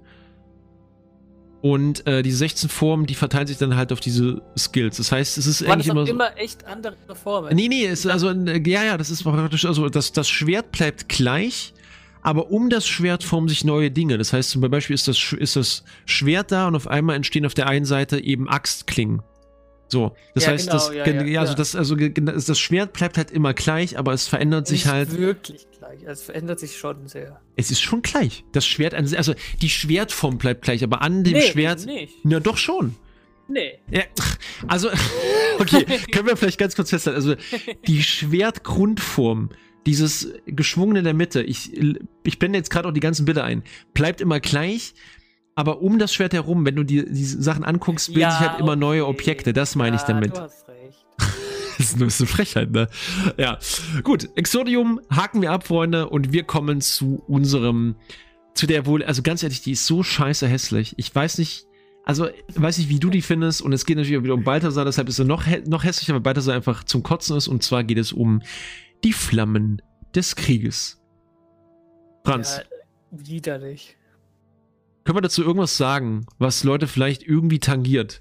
Und äh, diese sechzehn Formen, die verteilen sich dann halt auf diese Skills. Das heißt, es ist Waren eigentlich das immer auch so. immer echt andere Formen? Nee, nee, es ist also, ja, ja, das ist praktisch, also das, das Schwert bleibt gleich, aber um das Schwert formen sich neue Dinge. Das heißt, zum Beispiel ist das, ist das Schwert da und auf einmal entstehen auf der einen Seite eben Axtklingen. So, das ja, heißt, genau, das, ja, ja, ja, also ja. das, also das Schwert bleibt halt immer gleich, aber es verändert sich Nicht halt. wirklich gleich, es verändert sich schon sehr. Es ist schon gleich. Das Schwert, also die Schwertform bleibt gleich, aber an dem nee, Schwert. Nicht. Na doch schon. Nee. Ja, also, okay, können wir vielleicht ganz kurz festhalten. Also, die Schwertgrundform, dieses geschwungene in der Mitte, ich, ich blende jetzt gerade auch die ganzen Bilder ein, bleibt immer gleich. Aber um das Schwert herum, wenn du dir diese Sachen anguckst, bilden ja, sich halt immer okay. neue Objekte. Das meine ja, ich damit. Du hast recht. Das ist nur eine Frechheit, ne? Ja. Gut, Exodium haken wir ab, Freunde, und wir kommen zu unserem, zu der wohl, also ganz ehrlich, die ist so scheiße hässlich. Ich weiß nicht, also, weiß ich, wie du die findest, und es geht natürlich auch wieder um Balthasar, deshalb ist er noch, noch hässlicher, weil Balthasar einfach zum Kotzen ist, und zwar geht es um die Flammen des Krieges. Franz. Ja, widerlich. Können wir dazu irgendwas sagen, was Leute vielleicht irgendwie tangiert?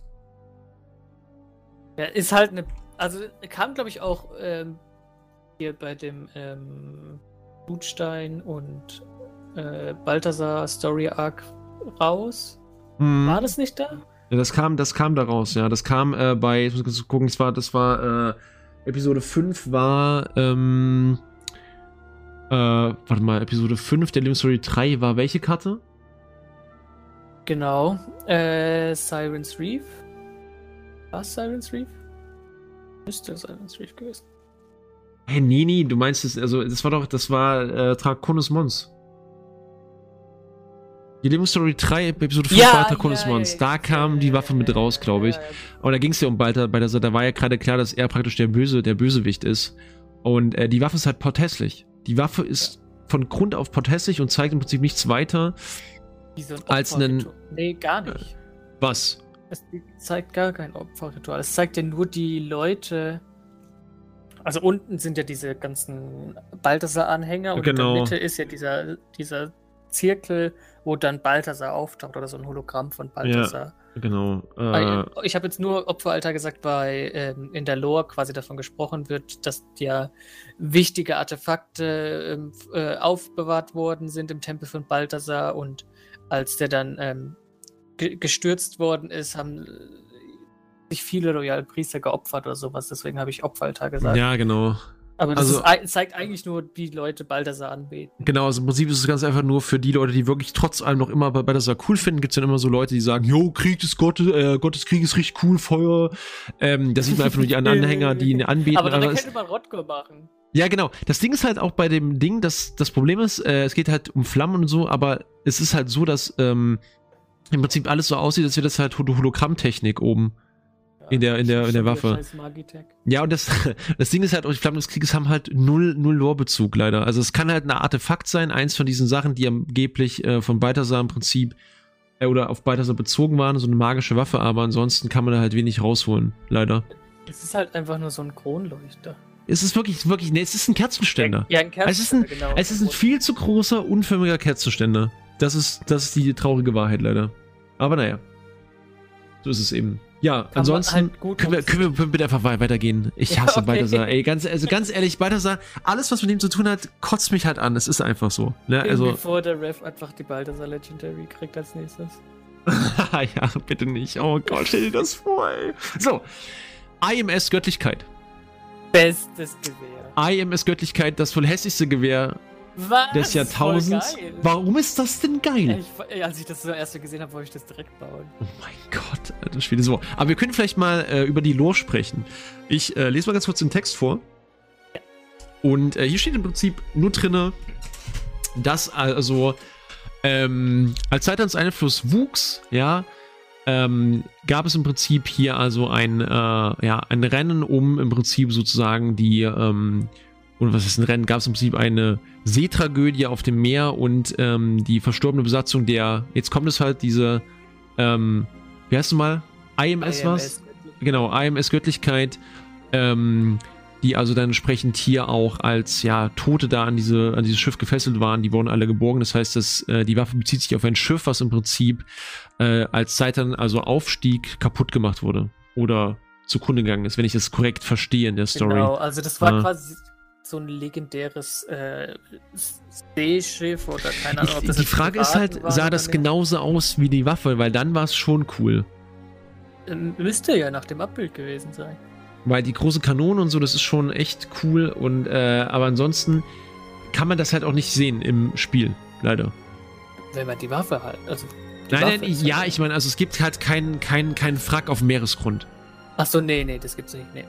Ja, ist halt eine, also kam, glaube ich, auch ähm, hier bei dem ähm, Blutstein und äh, Balthasar Story Arc raus. Hm. War das nicht da? Ja, das kam, das kam daraus, ja. Das kam äh, bei, ich muss kurz gucken, das war, das war, äh, Episode fünf war, ähm, äh, warte mal, Episode fünf der Living Story drei war welche Karte? Genau. Äh, Siren's Reef. War es Siren's Reef? Müsste Siren's Reef gewesen. Hä, hey, nee, nee, du meinst es, also, das war doch, das war, äh, Draconis Mons. Die Living Story drei, Episode fünf Ja, war Draconis ja, Mons. ja, Da ja, kam ja, die ja, Waffe mit ja, raus, glaube ich. ja, ja. Und da ging es ja um Balthasar, Balthasar, da war ja gerade klar, dass er praktisch der Böse, der Bösewicht ist. Und äh, die Waffe ist halt potthässlich. Die Waffe ist ja. von Grund auf potthässlich und zeigt im Prinzip nichts weiter Wie so ein als einen... Opferritual. Nee, gar nicht. Was? Es zeigt gar kein Opferritual. Es zeigt ja nur die Leute... Also unten sind ja diese ganzen Balthasar-Anhänger und genau. in der Mitte ist ja dieser, dieser Zirkel, wo dann Balthasar auftaucht oder so ein Hologramm von Balthasar. Ja, genau. Äh, ich habe jetzt nur Opferaltar gesagt, weil ähm, in der Lore quasi davon gesprochen wird, dass ja wichtige Artefakte ähm, äh, aufbewahrt worden sind im Tempel von Balthasar, und als der dann ähm, ge gestürzt worden ist, haben sich viele loyale Priester geopfert oder sowas, deswegen habe ich Opferaltar gesagt. Ja, genau. Aber das also, ist, zeigt eigentlich nur, wie Leute Balthasar anbeten. Genau, also im Prinzip ist es ganz einfach nur für die Leute, die wirklich trotz allem noch immer Balthasar cool finden. Gibt es dann immer so Leute, die sagen, jo, Krieg des Gottes, äh, Gottes Krieg ist richtig cool, Feuer. Ähm, da sieht man einfach nur die Anhänger, die ihn anbeten. Aber dann aber könnte man Rotko machen. Ja, genau. Das Ding ist halt auch bei dem Ding, dass das Problem ist, äh, es geht halt um Flammen und so, aber es ist halt so, dass ähm, im Prinzip alles so aussieht, als wäre das halt Hologrammtechnik oben. In der, in der, in der Waffe. Ja, und das, das Ding ist halt, auch die Flammen des Krieges haben halt null, null Lore-Bezug, leider. Also es kann halt ein Artefakt sein, eins von diesen Sachen, die angeblich äh, von Balthasar im Prinzip äh, oder auf Balthasar bezogen waren, so eine magische Waffe, aber ansonsten kann man da halt wenig rausholen, leider. Es ist halt einfach nur so ein Kronleuchter. Es ist wirklich, wirklich, nee, es ist ein Kerzenständer. Ja, ein Kerzenständer, es ist ein, genau. Es ist ein viel zu großer, unförmiger Kerzenständer. Das ist, das ist die traurige Wahrheit, leider. Aber naja. So ist es eben. Ja, kann ansonsten halt können, wir, können wir bitte einfach weitergehen. Ich hasse ja, okay. Balthasar. Ey, ganz, also ganz ehrlich, Balthasar, alles, was mit ihm zu tun hat, kotzt mich halt an. Es ist einfach so. Ne? Also, bevor der Rev einfach die Balthasar Legendary kriegt als nächstes. Ja, bitte nicht. Oh Gott, stell dir das vor, ey. So, I M S Göttlichkeit. Bestes Gewehr. I M S Göttlichkeit, das wohl hässlichste Gewehr Was? des Jahrtausends. Warum ist das denn geil? Ich, als ich das so erst gesehen habe, wollte ich das direkt bauen. Oh mein Gott, das Spiel ist so. Aber wir können vielleicht mal äh, über die Lore sprechen. Ich äh, lese mal ganz kurz den Text vor. Ja. Und äh, hier steht im Prinzip nur drinne, dass also ähm, als Saitans Einfluss wuchs, ja, ähm, gab es im Prinzip hier also ein, äh, ja, ein Rennen um im Prinzip sozusagen die ähm, und was ist ein Rennen? Gab es im Prinzip eine Seetragödie auf dem Meer und ähm, die verstorbene Besatzung der, jetzt kommt es halt, diese, ähm, wie heißt du mal? I M S was? Genau, I M S Göttlichkeit, ähm, die also dann entsprechend hier auch als, ja, Tote da an diese, an dieses Schiff gefesselt waren, die wurden alle geborgen. Das heißt, dass äh, die Waffe bezieht sich auf ein Schiff, was im Prinzip äh, als Satan also aufstieg, kaputt gemacht wurde. Oder zugrunde gegangen ist, wenn ich das korrekt verstehe in der Story. Genau, also das war äh, quasi so ein legendäres äh, Seeschiff oder keine Ahnung, ob das Die Frage ist halt, sah das genauso aus wie die Waffe, weil dann war es schon cool. Ähm, müsste ja nach dem Abbild gewesen sein. Weil die große Kanone und so, das ist schon echt cool und äh, aber ansonsten kann man das halt auch nicht sehen im Spiel, leider. Wenn man die Waffe halt, also Nein, nein, ja, halt ich meine, also es gibt halt keinen kein, kein Wrack auf Meeresgrund. Achso, nee, nee, das gibt's nicht, nee.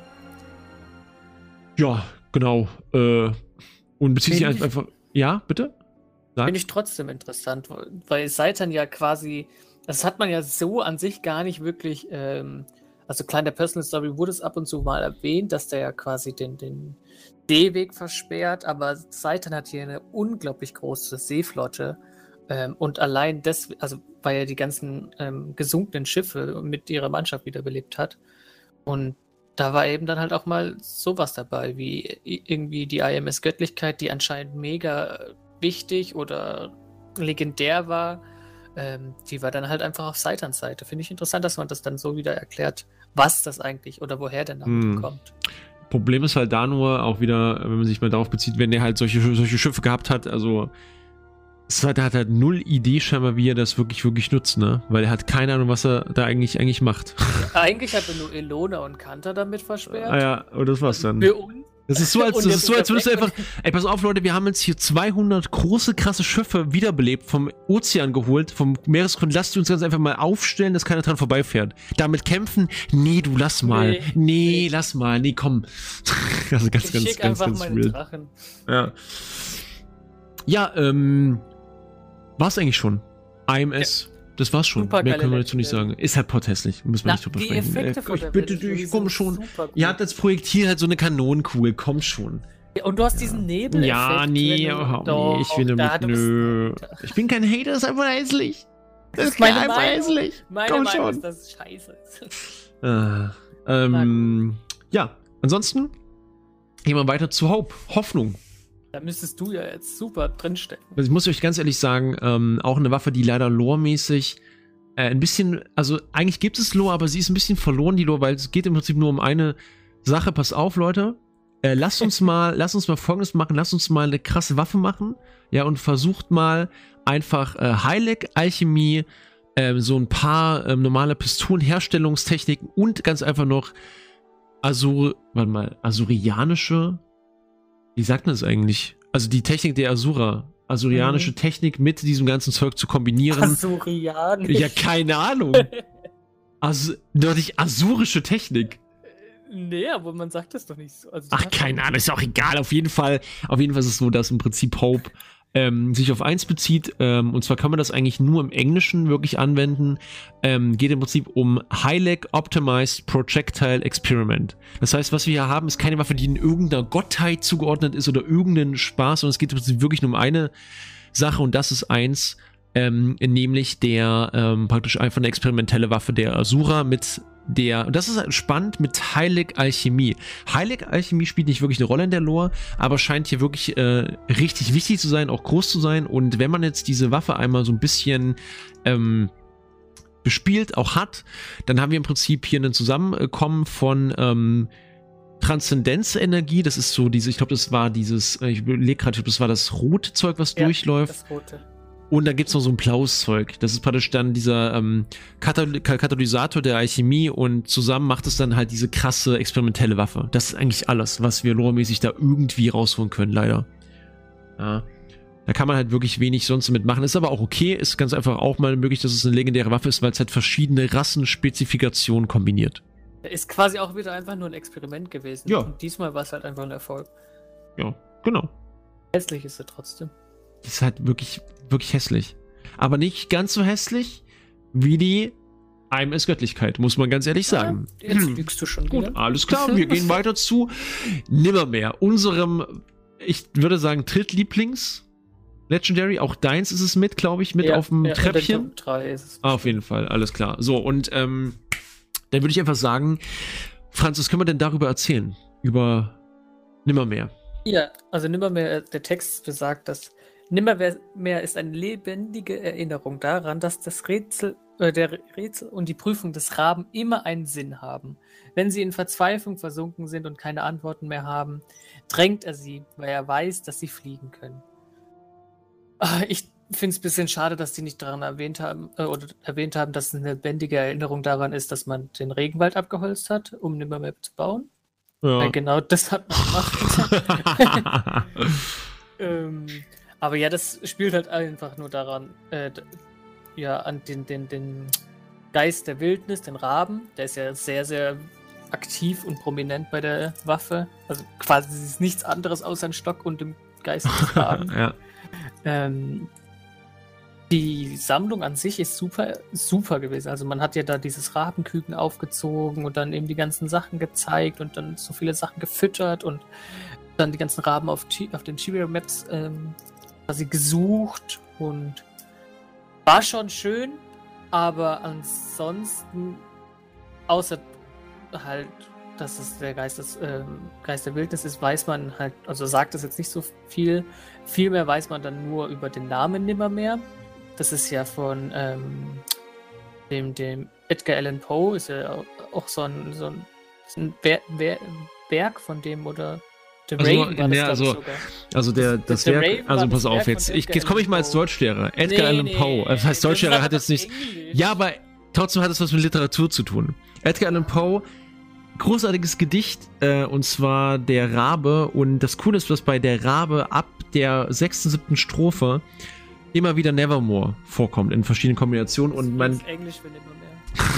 Ja, genau. Äh, und bezieht sich einfach. Ja, bitte? Finde ich trotzdem interessant, weil Satan ja quasi, das hat man ja so an sich gar nicht wirklich, ähm, also klar, in der Personal Story wurde es ab und zu mal erwähnt, dass der ja quasi den, den Seeweg versperrt, aber Satan hat hier eine unglaublich große Seeflotte Ähm, und allein das, also weil er die ganzen ähm, gesunkenen Schiffe mit ihrer Mannschaft wiederbelebt hat. Und da war eben dann halt auch mal sowas dabei, wie irgendwie die I M S Göttlichkeit, die anscheinend mega wichtig oder legendär war. Ähm, die war dann halt einfach auf Saitans Seite. Finde ich interessant, dass man das dann so wieder erklärt, was das eigentlich oder woher der Name hm. kommt. Problem ist halt da nur auch wieder, wenn man sich mal darauf bezieht, wenn der halt solche, solche Schiffe gehabt hat, also es hat, er hat halt null Idee scheinbar, wie er das wirklich, wirklich nutzt, ne? Weil er hat keine Ahnung, was er da eigentlich, eigentlich macht. Ja, eigentlich hat er nur Elona und Kanta damit versperrt. Ah ja, und das war's dann. Für uns. Das ist so, als, das ist so, als würdest du einfach, ey, pass auf, Leute, wir haben jetzt hier zweihundert große, krasse Schiffe wiederbelebt, vom Ozean geholt, vom Meeresgrund. Lasst uns ganz einfach mal aufstellen, dass keiner dran vorbeifährt. Damit kämpfen? Nee, du lass mal. Nee, nee, nee. lass mal. Nee, komm. Das ist ganz, ich ganz, schick ganz, einfach ganz meine wild. Drachen. Ja. Ja, ähm, war's eigentlich schon. I M S. Ja. Das war's schon. Super Mehr können wir dazu nicht sagen. Ist halt potthässlich. Müssen wir Na, nicht drüber die sprechen. Effekte Äh, von ich der bitte Welt, dich, komm sind schon. super gut. Ihr habt als Projektil halt so eine Kanonenkugel. Komm schon. Ja, und du hast diesen Nebel. Ja, nee, oh, nee, ich finde mit, nö. Ich bin kein Hater, das ist einfach hässlich. Das ist meine einfach Meinung. hässlich. Meine Komm Meinung schon. ist, dass es scheiße ist. Ah, ähm, ja, ansonsten gehen wir weiter zu Hope. Hoffnung. Da müsstest du ja jetzt super drinstecken. Also ich muss euch ganz ehrlich sagen, ähm, auch eine Waffe, die leider lore-mäßig äh, ein bisschen, also eigentlich gibt es Lore, aber sie ist ein bisschen verloren, die Lore, weil es geht im Prinzip nur um eine Sache. Pass auf, Leute. Äh, lasst uns mal, lasst uns mal Folgendes machen. Lasst uns mal eine krasse Waffe machen. Ja, und versucht mal einfach äh, Heilig-Alchemie, äh, so ein paar äh, normale Pistolenherstellungstechniken und ganz einfach noch Asur, warte mal, asurianische, wie sagt man das eigentlich? Also die Technik der Asura, asurianische mhm. Technik mit diesem ganzen Zeug zu kombinieren. Asurianisch? Ja, keine Ahnung. Also, doch nicht asurische Technik. Nee, aber man sagt das doch nicht so. Also, Ach, keine Ahnung, ist auch egal. Auf jeden Fall, auf jeden Fall ist es so, dass im Prinzip Hope ähm, sich auf eins bezieht. Ähm, und zwar kann man das eigentlich nur im Englischen wirklich anwenden. Ähm, geht im Prinzip um High-Leg Optimized Projectile Experiment. Das heißt, was wir hier haben, ist keine Waffe, die in irgendeiner Gottheit zugeordnet ist oder irgendeinen Spaß, sondern es geht im Prinzip wirklich nur um eine Sache und das ist eins, ähm, nämlich der ähm, praktisch einfach eine experimentelle Waffe der Asura mit der, und das ist halt spannend, mit Heilig-Alchemie. Heilig-Alchemie spielt nicht wirklich eine Rolle in der Lore, aber scheint hier wirklich äh, richtig wichtig zu sein, auch groß zu sein. Und wenn man jetzt diese Waffe einmal so ein bisschen ähm, bespielt, auch hat, dann haben wir im Prinzip hier ein Zusammenkommen von ähm, Transzendenzenergie, das ist so diese, ich glaube, das war dieses, ich überlege gerade, das war das rote Zeug, was ja, durchläuft. Das rote. Und dann gibt es noch so ein blaues Zeug. Das ist praktisch dann dieser ähm, Katal- Katalysator der Alchemie und zusammen macht es dann halt diese krasse experimentelle Waffe. Das ist eigentlich alles, was wir loremäßig da irgendwie rausholen können, leider. Ja. Da kann man halt wirklich wenig sonst damit machen. Ist aber auch okay, ist ganz einfach auch mal möglich, dass es eine legendäre Waffe ist, weil es halt verschiedene Rassenspezifikationen kombiniert. Ist quasi auch wieder einfach nur ein Experiment gewesen. Ja. Und diesmal war es halt einfach ein Erfolg. Ja, genau. Hässlich ist er trotzdem. Ist halt wirklich, wirklich hässlich. Aber nicht ganz so hässlich wie die I M S Göttlichkeit, muss man ganz ehrlich sagen. Ja, jetzt lügst du schon wieder. Gut, alles klar, wir gehen weiter zu Nimmermehr, unserem, ich würde sagen, Drittlieblings Legendary. Auch deins ist es mit, glaube ich, mit ja, auf dem ja, Treppchen. Top drei ist es. Ah, auf jeden Fall, alles klar. So, und ähm, dann würde ich einfach sagen, Franz, was können wir denn darüber erzählen? Über Nimmermehr. Ja, also Nimmermehr, der Text besagt, dass Nimmermehr ist eine lebendige Erinnerung daran, dass das Rätsel, äh, der Rätsel und die Prüfung des Raben immer einen Sinn haben. Wenn sie in Verzweiflung versunken sind und keine Antworten mehr haben, drängt er sie, weil er weiß, dass sie fliegen können. Ich finde es ein bisschen schade, dass die nicht daran erwähnt haben, äh, oder erwähnt haben, dass es eine lebendige Erinnerung daran ist, dass man den Regenwald abgeholzt hat, um Nimmermehr zu bauen. Ja. Weil genau das hat man gemacht. ähm, aber ja, das spielt halt einfach nur daran, äh, ja, an den, den, den Geist der Wildnis, den Raben. Der ist ja sehr, sehr aktiv und prominent bei der Waffe. Also quasi ist es nichts anderes außer ein Stock und dem Geist des Raben. Ja. Ähm, die Sammlung an sich ist super, super gewesen. Also man hat ja da dieses Rabenküken aufgezogen und dann eben die ganzen Sachen gezeigt und dann so viele Sachen gefüttert und dann die ganzen Raben auf, auf den Cheerio Maps ähm, quasi gesucht und war schon schön, aber ansonsten, außer halt, dass es der Geist, des, ähm, Geist der Wildnis ist, weiß man halt, also sagt es jetzt nicht so viel. Vielmehr weiß man dann nur über den Namen Nimmermehr. Das ist ja von ähm, dem, dem Edgar Allan Poe, ist ja auch so ein, so ein, ein Wer Wer Werk von dem, oder The also, Raven war das, ja, also, sogar. also der, das, das Werk, Raven also pass das auf Werk jetzt, ich, Edgar jetzt komme ich mal als Allan Poe. Deutschlehrer. Edgar Nee, Allan nee, Poe, das heißt Deutschlehrer hat jetzt nicht, Englisch. ja, aber trotzdem hat es was mit Literatur zu tun. Edgar Allan Poe, großartiges Gedicht, äh, und zwar der Rabe, und das Coole ist, dass bei der Rabe ab der sechsten, siebten Strophe immer wieder Nevermore vorkommt in verschiedenen Kombinationen und man... Englisch will immer mehr.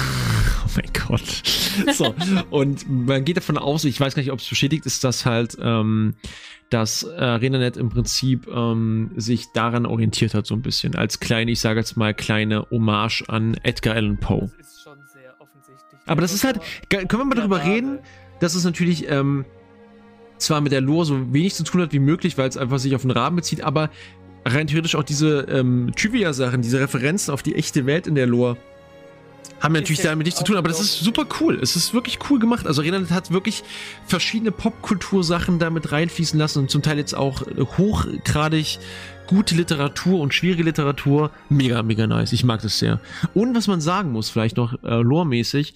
Oh mein Gott. So, und man geht davon aus, ich weiß gar nicht, ob es bestätigt ist, dass halt ähm, das äh, ArenaNet im Prinzip ähm, sich daran orientiert hat, so ein bisschen. Als kleine, ich sage jetzt mal, kleine Hommage an Edgar Allan Poe. Das ist schon sehr offensichtlich. Aber das ist halt, können wir mal darüber reden, dass es natürlich ähm, zwar mit der Lore so wenig zu tun hat wie möglich, weil es einfach sich auf den Rahmen bezieht, aber rein theoretisch auch diese ähm, Trivia-Sachen, diese Referenzen auf die echte Welt in der Lore haben natürlich ja damit nichts zu tun, aber das ist super cool. Es ist wirklich cool gemacht. Also ArenaNet hat wirklich verschiedene Popkultursachen damit reinfließen lassen und zum Teil jetzt auch hochgradig gute Literatur und schwierige Literatur. Mega, mega nice. Ich mag das sehr. Und was man sagen muss, vielleicht noch äh, loremäßig,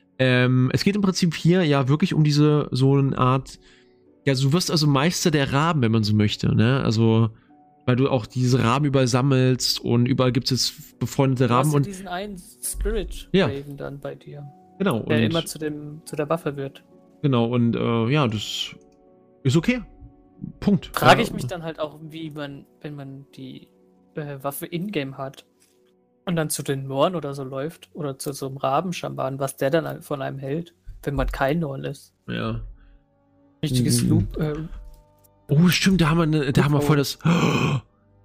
ähm, es geht im Prinzip hier ja wirklich um diese so eine Art, ja, du wirst also Meister der Raben, wenn man so möchte, ne? Also weil du auch diese Raben überall sammelst und überall gibt es jetzt befreundete du Raben. hast ja Und diesen einen Spirit ja. Raven dann bei dir. Genau. Der und immer zu, dem, zu der Waffe wird. Genau, und äh, ja, das ist okay. Punkt. Frage ja. ich mich dann halt auch, wie man, wenn man die äh, Waffe in-game hat und dann zu den Norn oder so läuft oder zu so einem Rabenschamban, was der dann von einem hält, wenn man kein Norn ist. Ja. Richtiges Mhm. Loop. Äh, Oh, stimmt, da haben wir, ne, da haben wir Oh. voll das. Oh,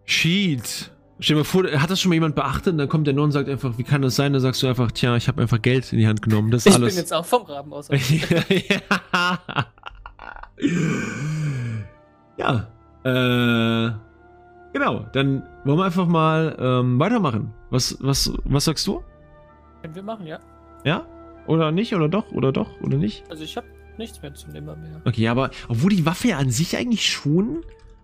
Cheat. Stell dir mal vor, hat das schon mal jemand beachtet und dann kommt der Norn und sagt einfach, wie kann das sein? Da sagst du einfach, tja, ich habe einfach Geld in die Hand genommen. Das ist ich alles. bin jetzt auch vom Raben aus. ja. ja. Äh, genau, dann wollen wir einfach mal ähm, weitermachen. Was, was, was sagst du? Können wir machen, ja. Ja? Oder nicht? Oder doch? Oder doch? Oder nicht? Also ich habe nichts mehr zum Nimmermehr. Okay, aber obwohl die Waffe ja an sich eigentlich schon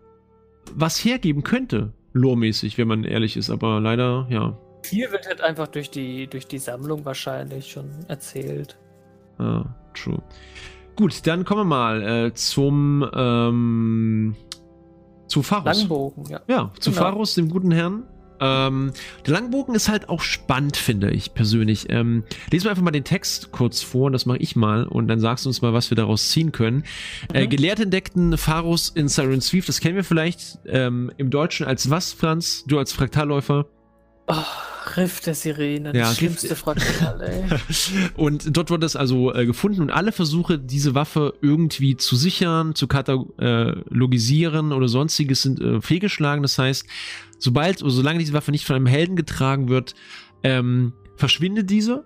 was hergeben könnte, loremäßig, wenn man ehrlich ist, aber leider, ja. Hier wird halt einfach durch die, durch die Sammlung wahrscheinlich schon erzählt. Ah, true. Gut, dann kommen wir mal äh, zum ähm, zu Pharos. Langbogen, ja. Ja, zu Genau. Pharos, dem guten Herrn. Ähm, der Langbogen ist halt auch spannend, finde ich persönlich. Ähm, lesen wir einfach mal den Text kurz vor, und das mache ich mal, und dann sagst du uns mal, was wir daraus ziehen können. Mhm. Äh, Gelehrte entdeckten Pharos in Siren's Reef, das kennen wir vielleicht ähm, im Deutschen als was, Franz? Du als Fraktalläufer? Oh, Riff der Sirene, Ja, das schlimmste Fraktal, ey. Und dort wurde es also äh, gefunden und alle Versuche, diese Waffe irgendwie zu sichern, zu katalogisieren oder sonstiges sind äh, fehlgeschlagen. Das heißt, sobald, oder solange diese Waffe nicht von einem Helden getragen wird, ähm, verschwindet diese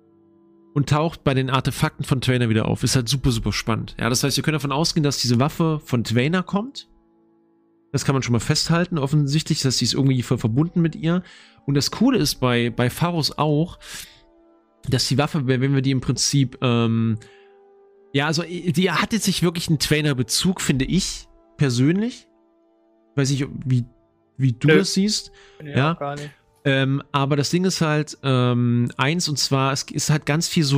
und taucht bei den Artefakten von Twainer wieder auf. Ist halt super, super spannend. Ja, das heißt, wir können davon ausgehen, dass diese Waffe von Twainer kommt. Das kann man schon mal festhalten, offensichtlich. Das heißt, sie ist irgendwie ver- verbunden mit ihr. Und das Coole ist bei, bei Pharos auch, dass die Waffe, wenn wir die im Prinzip, ähm, ja, also die hat jetzt nicht wirklich einen Twainer-Bezug, finde ich, persönlich. Weiß nicht, wie, wie du Nö. das siehst. Ja, Ja. gar nicht. Ähm, aber das Ding ist halt ähm, eins, und zwar, es ist halt ganz viel so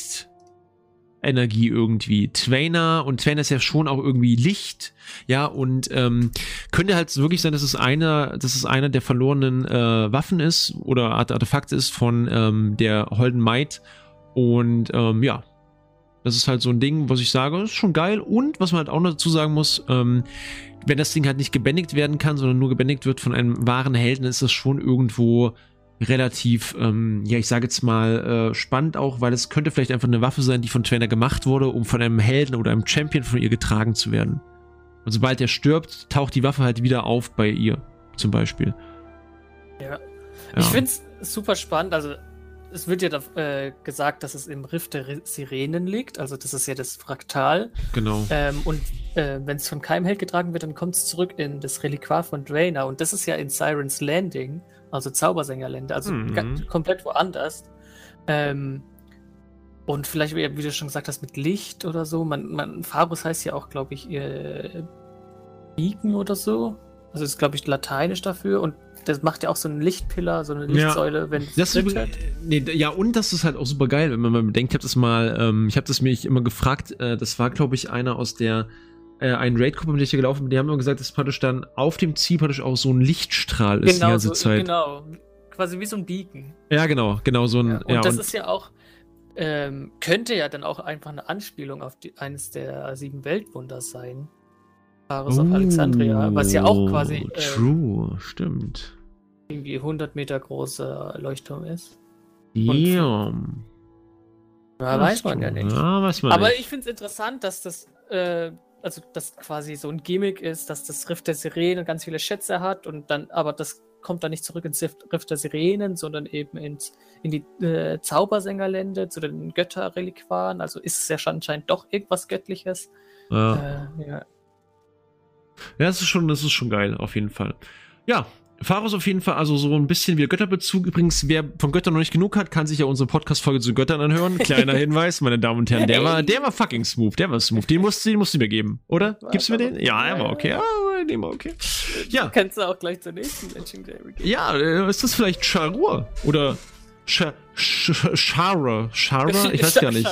Lichtenergie irgendwie. Twainer, und Twainer ist ja schon auch irgendwie Licht, ja, und ähm, könnte halt wirklich sein, dass es einer, dass es einer der verlorenen äh, Waffen ist oder Art Artefakte ist von ähm, der Holden Maid. Und ähm, ja, das ist halt so ein Ding, was ich sage, ist schon geil. Und was man halt auch noch dazu sagen muss, ähm, wenn das Ding halt nicht gebändigt werden kann, sondern nur gebändigt wird von einem wahren Helden, ist das schon irgendwo relativ, ähm, ja, ich sage jetzt mal, äh, spannend auch, weil es könnte vielleicht einfach eine Waffe sein, die von Twainer gemacht wurde, um von einem Helden oder einem Champion von ihr getragen zu werden. Und sobald er stirbt, taucht die Waffe halt wieder auf bei ihr, zum Beispiel. Ja. Ja. Ich finde es super spannend. Also, es wird ja da, äh, gesagt, dass es im Riff der Sirenen liegt, also das ist ja das Fraktal. Genau. Ähm, und äh, wenn es von keinem Held getragen wird, dann kommt es zurück in das Reliquar von Draenor und das ist ja in Sirens Landing, also Zaubersängerländer, also Mhm. komplett woanders. Ähm, und vielleicht, wie, wie du schon gesagt hast, mit Licht oder so. Man, man, Pharus heißt ja auch, glaube ich, äh, Beacon oder so. Also ist, glaube ich, lateinisch dafür. Und das macht ja auch so einen Lichtpillar, so eine Lichtsäule, ja, wenn es das ist, hat. nee, ja, und das ist halt auch super geil, wenn man mal bedenkt, ich habe das mal, ähm, ich habe das mich immer gefragt, äh, das war, glaube ich, einer aus der äh, einen Raid-Gruppe, mit der ich hier gelaufen bin, die haben immer gesagt, dass praktisch dann auf dem Ziel praktisch auch so ein Lichtstrahl ist Genau, die ganze so, Zeit. genau. Quasi wie so ein Beacon. Ja, genau, genau so ein. Ja, und ja, das und ist ja auch, ähm, könnte ja dann auch einfach eine Anspielung auf die, eines der sieben Weltwunder sein. Pharus of Alexandria, was ja auch quasi äh, true, stimmt. irgendwie hundert Meter großer Leuchtturm ist. Damn. Ja, weiß man ja nicht. Ja, weiß man Aber nicht. ich finde es interessant, dass das, äh, also das quasi so ein Gimmick ist, dass das Riff der Sirenen ganz viele Schätze hat und dann, aber das kommt dann nicht zurück ins Riff der Sirenen, sondern eben ins, in die äh, Zaubersängerlände, zu den Götterreliquaren. Also ist es ja anscheinend doch irgendwas Göttliches. Ja. Äh, ja. Ja, das ist schon, das ist schon geil, auf jeden Fall. Ja, Pharus auf jeden Fall, also so ein bisschen wie Götterbezug. Übrigens, wer von Göttern noch nicht genug hat, kann sich ja unsere Podcast-Folge zu Göttern anhören. Kleiner Hinweis, meine Damen und Herren, der war, der war fucking smooth, der war smooth. Den musst, den musst du mir geben, oder? Gibst du mir den? Ja, er war okay. Ja, den war okay. Ja. Kannst du auch gleich zur nächsten Legendary gehen. Ja, ist das vielleicht Charur? Oder Shara? Shara? Shara? Ich weiß gar nicht.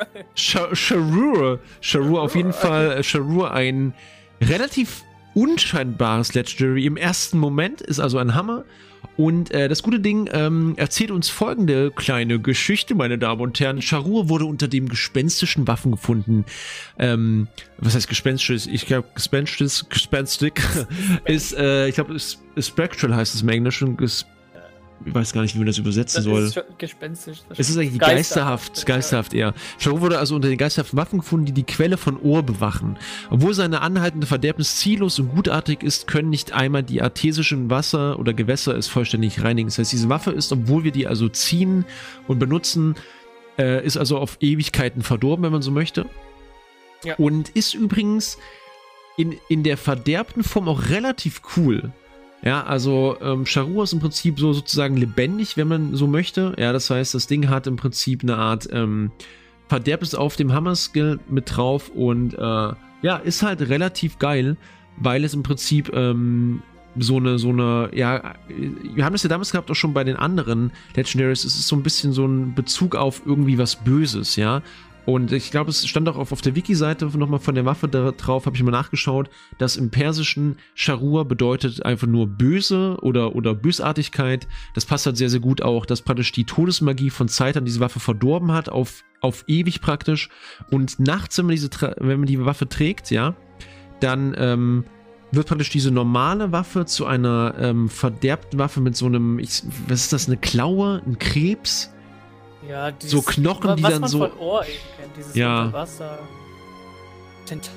Charur. Charur, auf jeden Fall. Charur, ein relativ unscheinbares Legendary im ersten Moment, ist also ein Hammer. Und äh, das gute Ding ähm, erzählt uns folgende kleine Geschichte, meine Damen und Herren. Charur wurde unter dem gespenstischen Waffen gefunden. Ähm, was heißt gespenstisch? Ich glaube, gespenstisch, gespenstig ist, äh, ich glaube, Spectral heißt es im Englischen. Ges Ich weiß gar nicht, wie man das übersetzen das soll. Ist schon gespenstisch. Es ist eigentlich geisterhaft, geisterhaft eher. Charur wurde also unter den geisterhaften Waffen gefunden, die die Quelle von Ohr bewachen. Obwohl seine anhaltende Verderbnis ziellos und gutartig ist, können nicht einmal die artesischen Wasser oder Gewässer es vollständig reinigen. Das heißt, diese Waffe ist, obwohl wir die also ziehen und benutzen, äh, ist also auf Ewigkeiten verdorben, wenn man so möchte. Ja. Und ist übrigens in, in der verderbten Form auch relativ cool. Ja, also ähm, Charur ist im Prinzip so sozusagen lebendig, wenn man so möchte. Ja, das heißt, das Ding hat im Prinzip eine Art ähm, Verderbnis auf dem Hammer-Skill mit drauf und äh, ja, ist halt relativ geil, weil es im Prinzip ähm, so eine, so eine, ja, wir haben das ja damals gehabt auch schon bei den anderen Legendaries, es ist so ein bisschen so ein Bezug auf irgendwie was Böses, ja. Und ich glaube, es stand auch auf, auf der Wiki-Seite nochmal von der Waffe da drauf, habe ich mal nachgeschaut, dass im Persischen Charur bedeutet einfach nur böse oder, oder Bösartigkeit. Das passt halt sehr, sehr gut auch, dass praktisch die Todesmagie von Zaytan diese Waffe verdorben hat, auf, auf ewig praktisch. Und nachts, wenn man, diese, wenn man die Waffe trägt, ja, dann ähm, wird praktisch diese normale Waffe zu einer ähm, verderbten Waffe mit so einem, ich, was ist das, eine Klaue, ein Krebs? Ja, dieses, so Knochen, die was dann man so. Von Ohr eben kennt, dieses ja. Wasser. Tent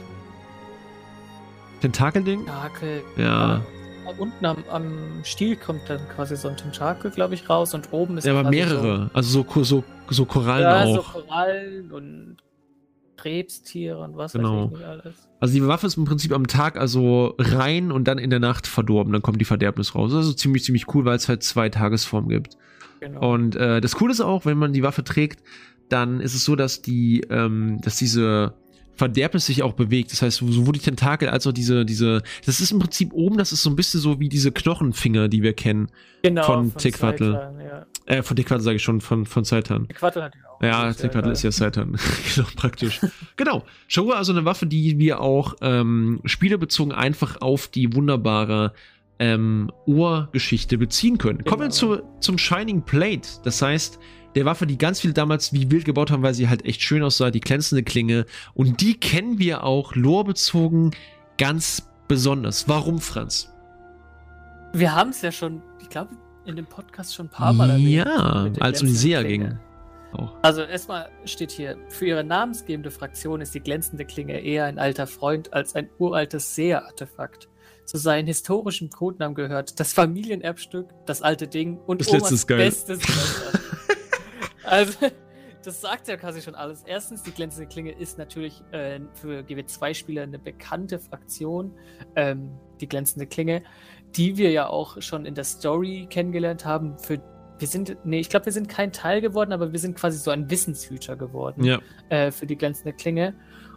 Tentakelding? Tentakel. Ja. ja. Unten am, am Stiel kommt dann quasi so ein Tentakel, glaube ich, raus und oben ist. Ja, aber mehrere. So, also so, so, so Korallen ja, auch. Ja, so Korallen und Krebstiere und was genau. weiß ich nicht alles. Also die Waffe ist im Prinzip am Tag also rein und dann in der Nacht verdorben. Dann kommt die Verderbnis raus. Das ist also ziemlich, ziemlich cool, weil es halt zwei Tagesformen gibt. Genau. Und äh, das Coole ist auch, wenn man die Waffe trägt, dann ist es so, dass die, ähm, dass diese Verderbnis sich auch bewegt. Das heißt, sowohl die Tentakel als auch diese, diese, das ist im Prinzip oben, das ist so ein bisschen so wie diese Knochenfinger, die wir kennen. Genau, von, von Tequatl. Ja. Äh, von Tequatl sage ich schon, von, von Zaytan. Tequatl hat ja auch. Ja, Tequatl ist ja Zaytan. Genau, praktisch. Genau. Charur also eine Waffe, die wir auch ähm, spielerbezogen einfach auf die wunderbare Ähm, Ohrgeschichte beziehen können. Genau. Kommen wir zu, zum Shining Plate. Das heißt, der Waffe, die ganz viele damals wie wild gebaut haben, weil sie halt echt schön aussah, die glänzende Klinge. Und die kennen wir auch lorebezogen ganz besonders. Warum, Franz? Wir haben es ja schon, ich glaube, in dem Podcast schon ein paar Mal erwähnt. Ja, als um die Seher ging. Auch. Also erstmal steht hier, für ihre namensgebende Fraktion ist die glänzende Klinge eher ein alter Freund als ein uraltes Seher-Artefakt. Zu seinen historischen Codenamen gehört das Familienerbstück, das alte Ding und das Omas letzte ist geil. bestes Messer. Also, das sagt ja quasi schon alles. Erstens, die glänzende Klinge ist natürlich äh, für G W zwei Spieler eine bekannte Fraktion. Ähm, die glänzende Klinge, die wir ja auch schon in der Story kennengelernt haben. Für, wir sind, nee, ich glaube, wir sind kein Teil geworden, aber wir sind quasi so ein Wissenshüter geworden ja. äh, für die glänzende Klinge.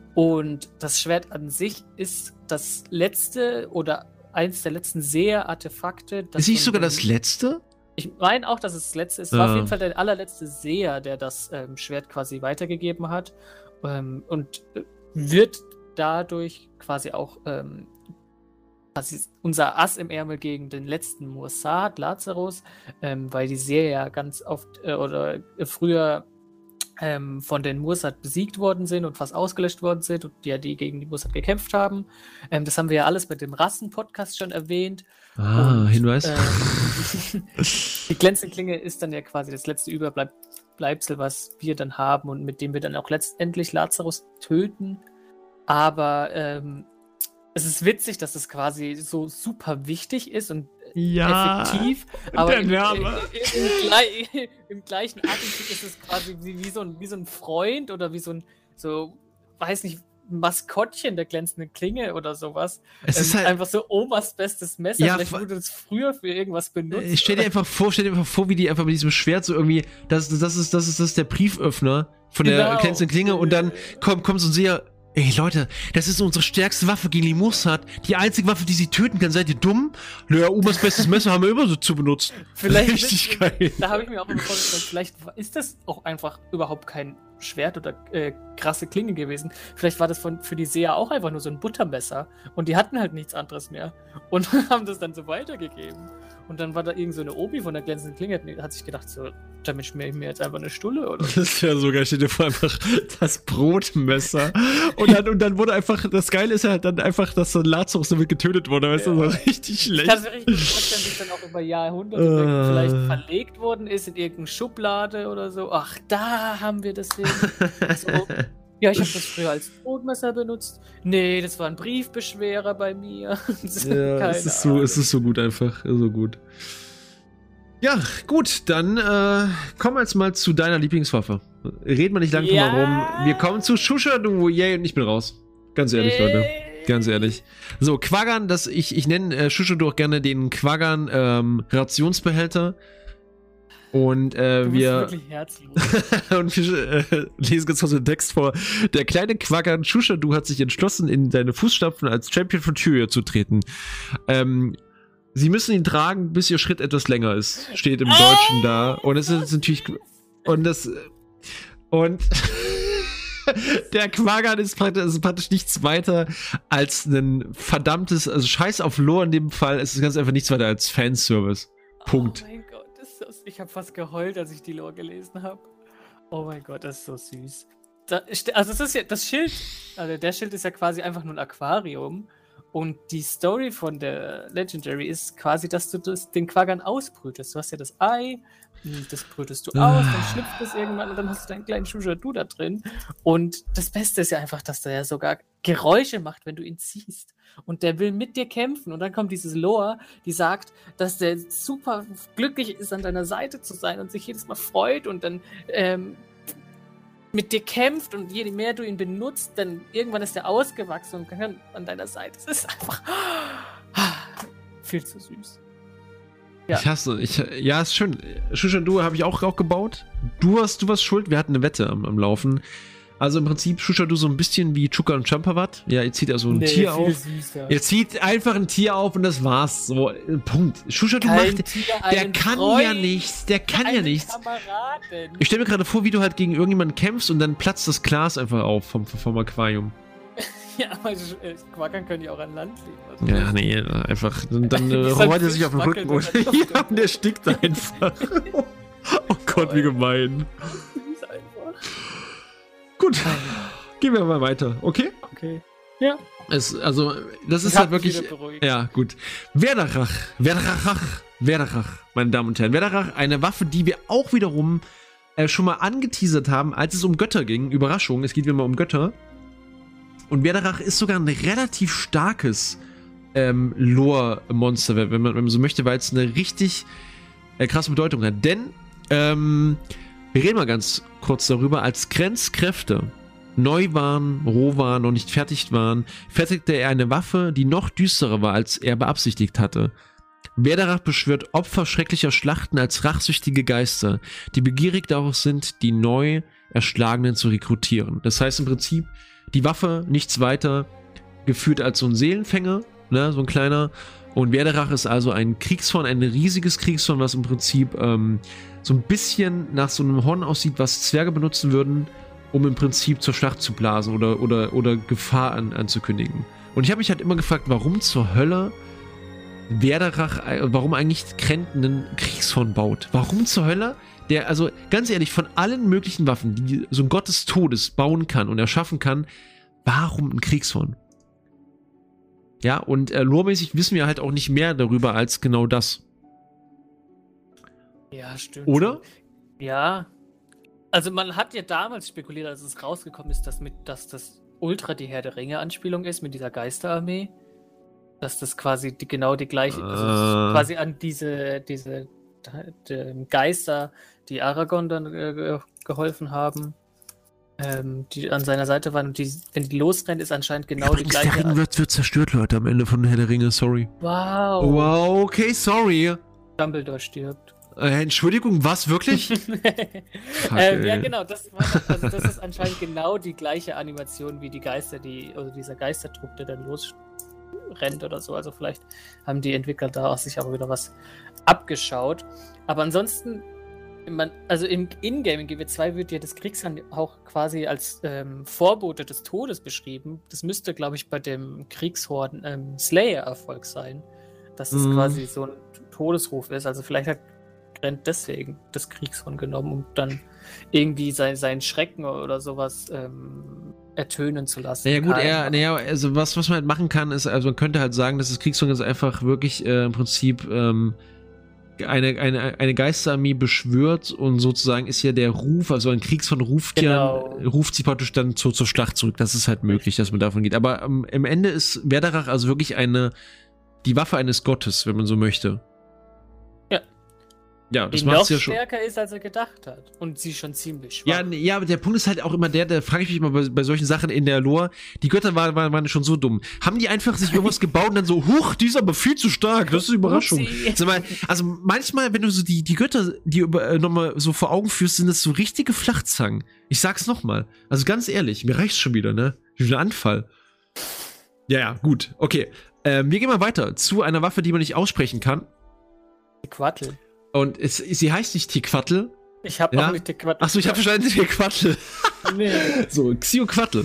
Und das Schwert an sich ist das letzte oder eins der letzten Seher-Artefakte. Ist nicht sogar das letzte? Ich meine auch, dass es das letzte ist. Es Ja. war auf jeden Fall der allerletzte Seher, der das ähm, Schwert quasi weitergegeben hat. Ähm, und äh, wird dadurch quasi auch ähm, quasi unser Ass im Ärmel gegen den letzten Mursad, Lazarus, ähm, weil die Seher ja ganz oft äh, oder äh, früher ähm, von den Mursad besiegt worden sind und fast ausgelöscht worden sind und die ja die gegen die Mursad gekämpft haben. Ähm, das haben wir ja alles mit dem Rassen-Podcast schon erwähnt. Ah, und, Hinweis. Ähm, die glänzende Klinge ist dann ja quasi das letzte Überbleibsel, was wir dann haben und mit dem wir dann auch letztendlich Lazarus töten. Aber ähm, es ist witzig, dass es quasi so super wichtig ist und ja, effektiv, aber der im, Name. im, im, gleich, im gleichen Atemzug ist es quasi wie, wie, so ein, wie so ein Freund oder wie so ein, so, weiß nicht, Maskottchen der glänzenden Klinge oder sowas. Es ist ähm, halt einfach so Omas bestes Messer. Ja, Vielleicht wurde es früher für irgendwas benutzt. Ich stell dir einfach vor, stell dir einfach vor, wie die einfach mit diesem Schwert so irgendwie, das, das ist, das ist, das ist der Brieföffner von der Genau. glänzenden Klinge und dann kommt, kommt so ein Seher, ey Leute, das ist unsere stärkste Waffe gegen die Mursad. Die einzige Waffe, die sie töten kann. Seid ihr dumm? Naja, Omas bestes Messer haben wir immer so zu benutzen. Vielleicht Richtig ist, geil. Da habe ich mir auch immer vorgestellt, vielleicht ist das auch einfach überhaupt kein Schwert oder äh, krasse Klinge gewesen. Vielleicht war das von, für die Seher auch einfach nur so ein Buttermesser und die hatten halt nichts anderes mehr und haben das dann so weitergegeben. Und dann war da irgend so eine Obi von der glänzenden Klinge, hat sich gedacht, so, damit schmier ich mir jetzt einfach eine Stulle, oder? Das ist ja sogar, stell dir vor, einfach das Brotmesser. Und dann, und dann wurde einfach, das Geile ist ja dann einfach, dass so ein Lazarus damit getötet wurde, weißt Ja. du, so richtig schlecht. Ich kann mir richtig vorstellen, dass dann auch über Jahrhunderte Äh. vielleicht verlegt worden ist in irgendeine Schublade oder so. Ach, da haben wir das hin. So, ja, ich habe das früher als Brotmesser benutzt. Nee, das war ein Briefbeschwerer bei mir. Ja, Keine es ist, so, Ahnung. es ist so gut einfach, so gut. Ja, gut, dann äh, kommen wir jetzt mal zu deiner Lieblingswaffe. Reden wir nicht lang drum Ja. herum. Wir kommen zu Shushadu, yay, und ich bin raus. Ganz ehrlich, Leute. Ganz ehrlich. So, Quaggan, das, ich, ich nenne äh, Shushadu auch gerne den Quaggan ähm, Rationsbehälter. Und äh, Du bist wir wirklich herzlos. und wir äh, lesen jetzt aus dem Text vor. Der kleine Quaggan Shushadu hat sich entschlossen, in seine Fußstapfen als Champion von Tyria zu treten. Ähm, sie müssen ihn tragen, bis ihr Schritt etwas länger ist. Steht im Deutschen da. Und es ist natürlich. Und das. Und. Der Quaggan ist praktisch, ist praktisch nichts weiter als ein verdammtes, also Scheiß auf Lore in dem Fall. Es ist ganz einfach nichts weiter als Fanservice. Punkt. Oh mein Gott, das ist so, ich habe fast geheult, als ich die Lore gelesen habe. Oh mein Gott, das ist so süß. Da, also es ist ja, das Schild, also der Schild ist ja quasi einfach nur ein Aquarium. Und die Story von der Legendary ist quasi, dass du das, den Quaggan ausbrütest. Du hast ja das Ei, das brütest du aus, dann schlüpft es irgendwann und dann hast du deinen kleinen Shushadu da drin. Und das Beste ist ja einfach, dass der ja sogar Geräusche macht, wenn du ihn ziehst. Und der will mit dir kämpfen. Und dann kommt dieses Lore, die sagt, dass der super glücklich ist, an deiner Seite zu sein und sich jedes Mal freut und dann ähm, mit dir kämpft und je mehr du ihn benutzt, dann irgendwann ist er ausgewachsen und kann an deiner Seite. Es ist einfach viel zu süß. Ja. Ich hasse, ich, ja, ist schön. Shushadu habe ich auch, auch gebaut. Du hast, du warst schuld, wir hatten eine Wette am, am Laufen. Also im Prinzip Shushadu so ein bisschen wie Chuka und Champavat. Ja, ihr zieht ja so ein Nee, Tier viel auf. süßer. Ihr zieht einfach ein Tier auf und das war's. So, äh, Punkt. Shushadu Kein macht. Tier, Der einen kann Freund, ja nichts. Der kann ja einen nichts. Kameraden. Ich stelle mir gerade vor, wie du halt gegen irgendjemanden kämpfst und dann platzt das Glas einfach auf vom, vom Aquarium. Ja, aber äh, Quaggan können ja auch an Land leben. Also Ja, nee, einfach. Dann, dann äh, Dieser rollt er sich Fisch auf den wackelt Rücken und, in der Luft. ja, und der stickt einfach. Oh Gott, wie gemein. Süß einfach. Gut, gehen wir mal weiter, okay? Okay. Ja. Es, also, das ist Ich halt hab mich wirklich. wieder beruhigt. Ja, gut. Werderach, Werderach, Werderach, meine Damen und Herren. Werderach, eine Waffe, die wir auch wiederum äh, schon mal angeteasert haben, als es um Götter ging. Überraschung, es geht wieder mal um Götter. Und Werderach ist sogar ein relativ starkes ähm, Lore-Monster, wenn man, wenn man so möchte, weil es eine richtig äh, krasse Bedeutung hat. Denn ähm, Wir reden mal ganz kurz darüber, als Grenzkräfte neu waren, roh waren, noch nicht fertig waren, fertigte er eine Waffe, die noch düsterer war, als er beabsichtigt hatte. Werderach beschwört Opfer schrecklicher Schlachten als rachsüchtige Geister, die begierig darauf sind, die neu Erschlagenen zu rekrutieren. Das heißt im Prinzip, die Waffe nichts weiter geführt als so ein Seelenfänger, ne, so ein kleiner. Und Werderach ist also ein Kriegshorn, ein riesiges Kriegshorn, was im Prinzip ähm, so ein bisschen nach so einem Horn aussieht, was Zwerge benutzen würden, um im Prinzip zur Schlacht zu blasen oder, oder, oder Gefahr an, anzukündigen. Und ich habe mich halt immer gefragt, warum zur Hölle Werderach, warum eigentlich Krent einen Kriegshorn baut. Warum zur Hölle? Der, also ganz ehrlich, von allen möglichen Waffen, die so ein Gott des Todes bauen kann und erschaffen kann, warum ein Kriegshorn? Ja, und äh, loremäßig wissen wir halt auch nicht mehr darüber als genau das. Ja, stimmt. Oder? Ja. Also man hat ja damals spekuliert, als es rausgekommen ist, dass, mit, dass das Ultra die Herr der Ringe-Anspielung ist mit dieser Geisterarmee. Dass das quasi die, genau die gleiche, also äh. quasi an diese, diese die Geister, die Aragorn dann äh, geholfen haben, ähm, die an seiner Seite waren. Und die, wenn die losrennt, ist anscheinend genau Übrigens, die gleiche. Der Ring wird, wird zerstört, Leute, am Ende von Herr der Ringe, sorry. Wow. Wow, okay, sorry. Dumbledore stirbt. Äh, Entschuldigung, was, wirklich? ähm, ja, genau, das, war, also das ist anscheinend genau die gleiche Animation wie die Geister, die, also dieser Geistertrupp, der dann losrennt oder so. Also vielleicht haben die Entwickler da auch sich auch wieder was abgeschaut. Aber ansonsten, man, also im Ingame in G W zwei wird ja das Kriegshorn auch quasi als ähm, Vorbote des Todes beschrieben. Das müsste, glaube ich, bei dem Kriegshorn ähm, Slayer-Erfolg sein, dass es mm. quasi so ein Todesruf ist. Also vielleicht hat Grant deswegen das Kriegshorn genommen, um dann irgendwie sein, seinen Schrecken oder sowas ähm, ertönen zu lassen. Naja gut, er, naja, also was, was man halt machen kann, ist, also man könnte halt sagen, dass das Kriegshorn ist einfach wirklich äh, im Prinzip ähm, eine, eine, eine Geisterarmee beschwört und sozusagen ist ja der Ruf, also ein Kriegshorn ruft genau. ja, ruft sie praktisch dann zur, zur Schlacht zurück. Das ist halt möglich, dass man davon geht. Aber ähm, im Ende ist Werderach also wirklich eine, die Waffe eines Gottes, wenn man so möchte. Ja. Ja, das die macht's noch ja schon. stärker ist, als er gedacht hat. Und sie schon ziemlich schwach. Ja, ja, aber der Punkt ist halt auch immer der, da frage ich mich immer bei, bei solchen Sachen in der Lore, die Götter waren, waren, waren schon so dumm. Haben die einfach sich irgendwas gebaut und dann so, huch, die ist aber viel zu stark, das ist eine Überraschung. Sag mal, also manchmal, wenn du so die, die Götter, die äh, nochmal so vor Augen führst, sind das so richtige Flachzangen. Ich sag's nochmal. Also ganz ehrlich, mir reicht's schon wieder, ne? Wie ein Anfall. Ja, ja, gut, okay. Ähm, wir gehen mal weiter zu einer Waffe, die man nicht aussprechen kann. Quattel. Und es, sie heißt nicht Tequatl. Ich habe ja? auch nicht Tequatl. Achso, ich habe verstanden Tequatl. Nee. So, Xioquatl.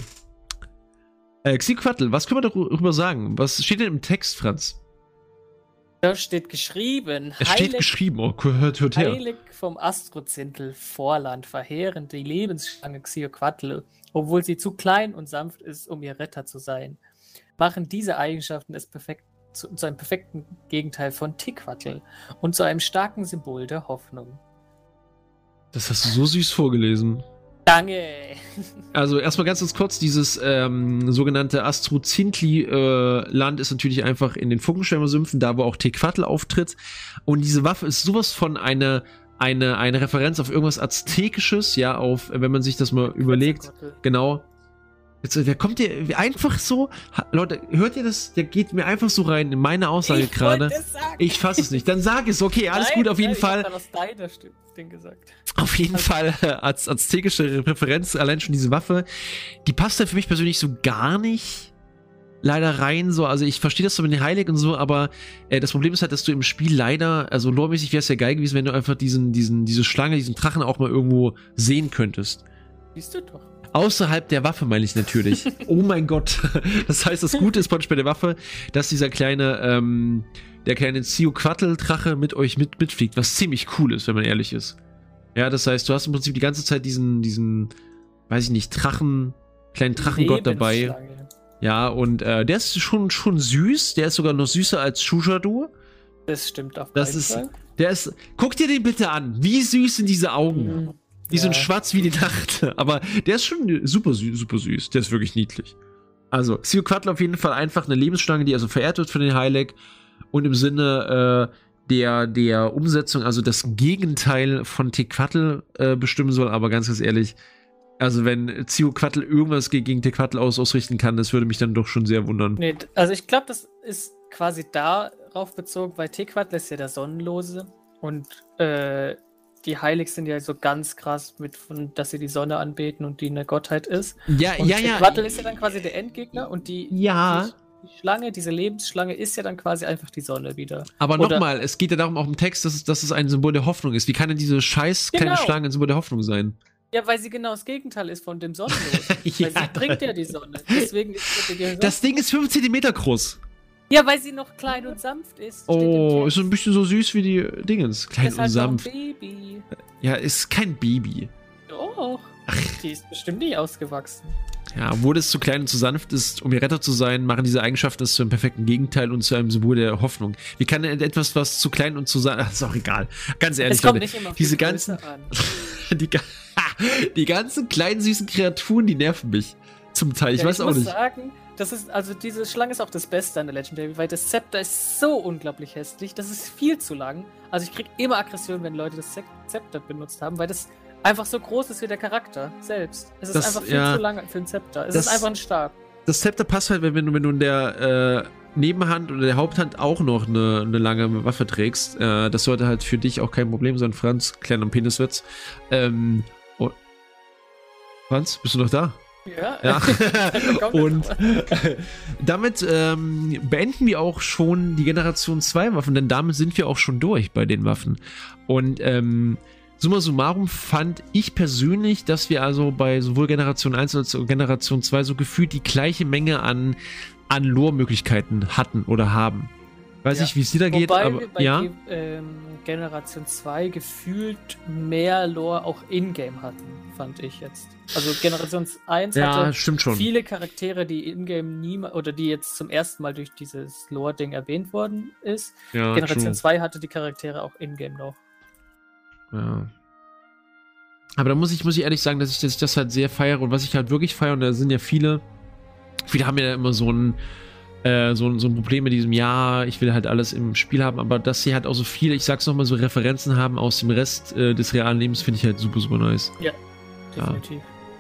Äh, Xioquatl, was können wir darüber sagen? Was steht denn im Text, Franz? Da steht geschrieben. Es steht geschrieben, oh, hört, hört her. Heilig vom Astrozintel Vorland verheerend die Lebensschlange Xioquatl, obwohl sie zu klein und sanft ist, um ihr Retter zu sein. Machen diese Eigenschaften es perfekt Zu, zu einem perfekten Gegenteil von Tequatl und zu einem starken Symbol der Hoffnung. Das hast du so süß vorgelesen. Danke! Also erstmal ganz, ganz kurz, dieses ähm, sogenannte Astrozintli-Land äh, ist natürlich einfach in den Funkenschwärmer-Sümpfen, da wo auch Tequatl auftritt. Und diese Waffe ist sowas von eine, eine, eine Referenz auf irgendwas Aztekisches, ja, auf, wenn man sich das mal überlegt. Genau. Jetzt, der kommt dir einfach so, Leute, hört ihr das? Der geht mir einfach so rein in meine Aussage gerade. Ich fasse es nicht. Dann sag es, okay, alles nein, gut, auf jeden nein, Fall. Ich hab aus deiner Ding gesagt. Auf jeden also. Fall äh, als aztekische Präferenz, allein schon diese Waffe, die passt da für mich persönlich so gar nicht leider rein. So, also ich verstehe das so mit den Heiligen und so, aber äh, das Problem ist halt, dass du im Spiel leider, also loremäßig wäre es ja geil gewesen, wenn du einfach diesen, diesen, diese Schlange, diesen Drachen auch mal irgendwo sehen könntest. Siehst du doch. Außerhalb der Waffe meine ich natürlich. Oh mein Gott. Das heißt, das Gute ist praktisch bei der Waffe, dass dieser kleine, ähm, der kleine Xioquatl-Drache mit euch mit, mitfliegt, was ziemlich cool ist, wenn man ehrlich ist. Ja, das heißt, du hast im Prinzip die ganze Zeit diesen, diesen, weiß ich nicht, Drachen, kleinen Drachengott dabei. Ja, und äh, der ist schon, schon süß. Der ist sogar noch süßer als Shushadu. Das stimmt auf das jeden ist, Fall. Der ist, guck dir den bitte an. Wie süß sind diese Augen? Mhm. Die ja. sind schwarz wie die Nacht. Aber der ist schon super süß, super süß. Der ist wirklich niedlich. Also, Xioquatl auf jeden Fall einfach eine Lebensschlange, die also verehrt wird von den Heilig. Und im Sinne äh, der, der Umsetzung, also das Gegenteil von Tequatl äh, bestimmen soll, aber ganz, ganz ehrlich, also wenn Tequatl irgendwas gegen Tequatl aus, ausrichten kann, das würde mich dann doch schon sehr wundern. Nee, also ich glaube, das ist quasi darauf bezogen, weil Tequatl ist ja der Sonnenlose und äh, die Heilig sind ja so ganz krass mit, von, dass sie die Sonne anbeten und die eine Gottheit ist. Ja, und ja, ja. Tequatl ist ja dann quasi der Endgegner und die, ja. die, die Schlange, diese Lebensschlange ist ja dann quasi einfach die Sonne wieder. Aber nochmal, es geht ja darum auch im Text, dass es, dass es ein Symbol der Hoffnung ist. Wie kann denn diese scheiß kleine Genau. Schlange ein Symbol der Hoffnung sein? Ja, weil sie genau das Gegenteil ist von dem Sonnenlosen. Ja. Weil sie bringt ja die Sonne. Deswegen ist sie die Das Ding ist fünf Zentimeter groß. Ja, weil sie noch klein und sanft ist. Oh, ist so ein bisschen so süß wie die Dingens. Klein ist und halt sanft. Noch ein Baby. Ja, ist kein Baby. Doch. Die ist bestimmt nicht ausgewachsen. Ja, obwohl es zu klein und zu sanft ist, um ihr Retter zu sein, machen diese Eigenschaften es zu einem perfekten Gegenteil und zu einem Symbol der Hoffnung. Wie kann denn etwas, was zu klein und zu sanft... Ist auch egal. Ganz ehrlich, es kommt Leute, nicht immer auf diese die ganzen... Größe an. die, die ganzen kleinen, süßen Kreaturen, die nerven mich. Zum Teil. Ich ja, weiß ich auch muss nicht. sagen, das ist, also diese Schlange ist auch das Beste an der Legendary, weil das Zepter ist so unglaublich hässlich. Das ist viel zu lang. Also ich krieg immer Aggression, wenn Leute das Zepter benutzt haben, weil das einfach so groß ist wie der Charakter selbst. Es ist Das- einfach viel ja. zu lang für ein Zepter. Es Das- ist einfach ein Stab. Das Zepter passt halt, wenn du, wenn du in der äh, Nebenhand oder der Haupthand auch noch eine, eine lange Waffe trägst. Äh, das sollte halt für dich auch kein Problem sein, Franz. Kleiner Peniswitz. Ähm, oh. Franz, bist du noch da? Ja. Ja. Kommt Und jetzt. äh, damit ähm, beenden wir auch schon die Generation zwei Waffen, denn damit sind wir auch schon durch bei den Waffen. Und ähm, summa summarum fand ich persönlich, dass wir also bei sowohl Generation eins als auch Generation zwei so gefühlt die gleiche Menge an, an Lore-Möglichkeiten hatten oder haben. Weiß Ja. nicht, wie es dir da geht, Wobei aber wir bei ja. Ge- ähm, Generation zwei gefühlt mehr Lore auch in-game hatten, fand ich jetzt. Also Generation eins Ja, hatte stimmt schon. viele Charaktere, die in-game niemals oder die jetzt zum ersten Mal durch dieses Lore-Ding erwähnt worden ist. Ja, Generation true. zwei hatte die Charaktere auch in-game noch. Ja. Aber da muss ich, muss ich ehrlich sagen, dass ich, dass ich das halt sehr feiere und was ich halt wirklich feiere, und da sind ja viele, viele haben ja immer so ein, äh, so, ein- so ein Problem mit diesem, ja, ich will halt alles im Spiel haben, aber dass sie halt auch so viele, ich sag's nochmal, so Referenzen haben aus dem Rest äh, des realen Lebens, finde ich halt super, super nice. Definitiv.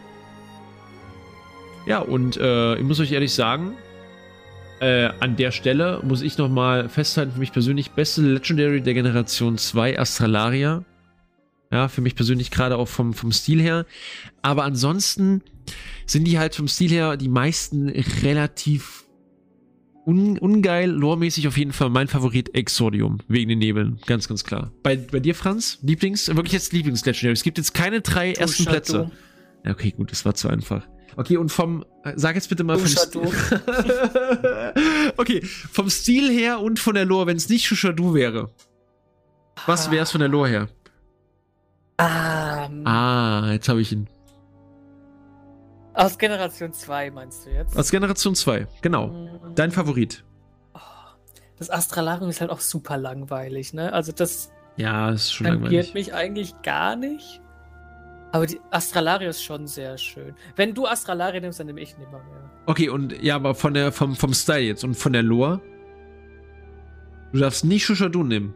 Ja, und äh, ich muss euch ehrlich sagen, äh, an der Stelle muss ich nochmal festhalten, für mich persönlich, beste Legendary der Generation zwei, Astralaria. Ja, für mich persönlich gerade auch vom, vom Stil her. Aber ansonsten sind die halt vom Stil her die meisten relativ un, ungeil, loremäßig auf jeden Fall mein Favorit Exordium, wegen den Nebeln, ganz, ganz klar. Bei, bei dir, Franz? Lieblings, wirklich jetzt Lieblings-Legendary. Es gibt jetzt keine drei ersten Tushadu. Plätze. Ja, okay, gut, das war zu einfach. Okay, und vom, sag jetzt bitte mal vom Tushadu. Stil. Okay, vom Stil her und von der Lore, wenn es nicht Shushadu wäre. Was wäre es von der Lore her? Ah, Ah, jetzt habe ich ihn. aus Generation zwei meinst du jetzt? Aus Generation zwei, genau. Mm, Dein Favorit. Das Astralarium ist halt auch super langweilig, ne? Also das Ja, ist schon tangiert langweilig. mich eigentlich gar nicht. Aber die Astralaria ist schon sehr schön. Wenn du Astralaria nimmst, dann nehme ich nicht mehr. Okay, und ja, aber von der, vom, vom Style jetzt und von der Lore? Du darfst nicht Shushadu nehmen.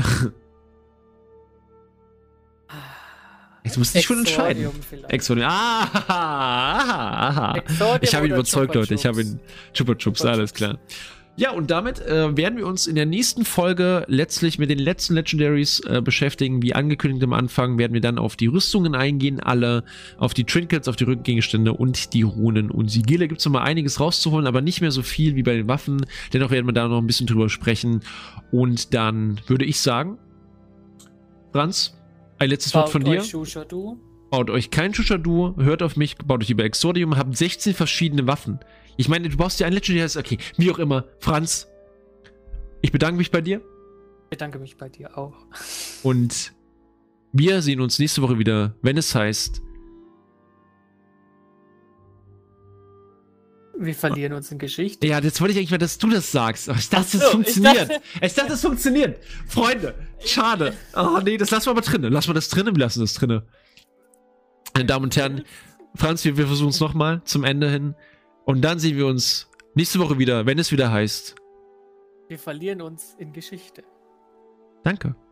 Jetzt musst du dich schon entscheiden. Exordium vielleicht. Exordium. Ah, aha, aha. Exordium Ich habe ihn oder überzeugt, Chupa Leute. Ich habe Chups? ihn. Chupa Chups, Chupa alles Chups. klar. Ja, und damit äh, werden wir uns in der nächsten Folge letztlich mit den letzten Legendaries äh, beschäftigen. Wie angekündigt am Anfang werden wir dann auf die Rüstungen eingehen, alle, auf die Trinkets, auf die Rückgegenstände und die Runen und Sigille. Gibt es noch mal einiges rauszuholen, aber nicht mehr so viel wie bei den Waffen. Dennoch werden wir da noch ein bisschen drüber sprechen. Und dann würde ich sagen, Franz, ein letztes Wort Baut von dir. euch Shushadu. Baut euch kein Shushadu, hört auf mich, baut euch lieber Exordium, habt sechzehn verschiedene Waffen. Ich meine, du baust dir ein Legendary, okay, wie auch immer. Franz, ich bedanke mich bei dir Ich bedanke mich bei dir auch. und wir sehen uns nächste Woche wieder, wenn es heißt, Wir verlieren uns in Geschichte. ja, jetzt wollte ich eigentlich mal, dass du das sagst. Aber ich dachte, Ach so, das ich funktioniert. dachte- Ich dachte, das funktioniert. Freunde, schade. Oh nee, das lassen wir aber drinnen. Lassen wir das drinnen, wir lassen das drinnen. Meine Damen und Herren, Franz, wir, wir versuchen es nochmal zum Ende hin. Und dann sehen wir uns nächste Woche wieder, wenn es wieder heißt. Wir verlieren uns in Geschichte. Danke.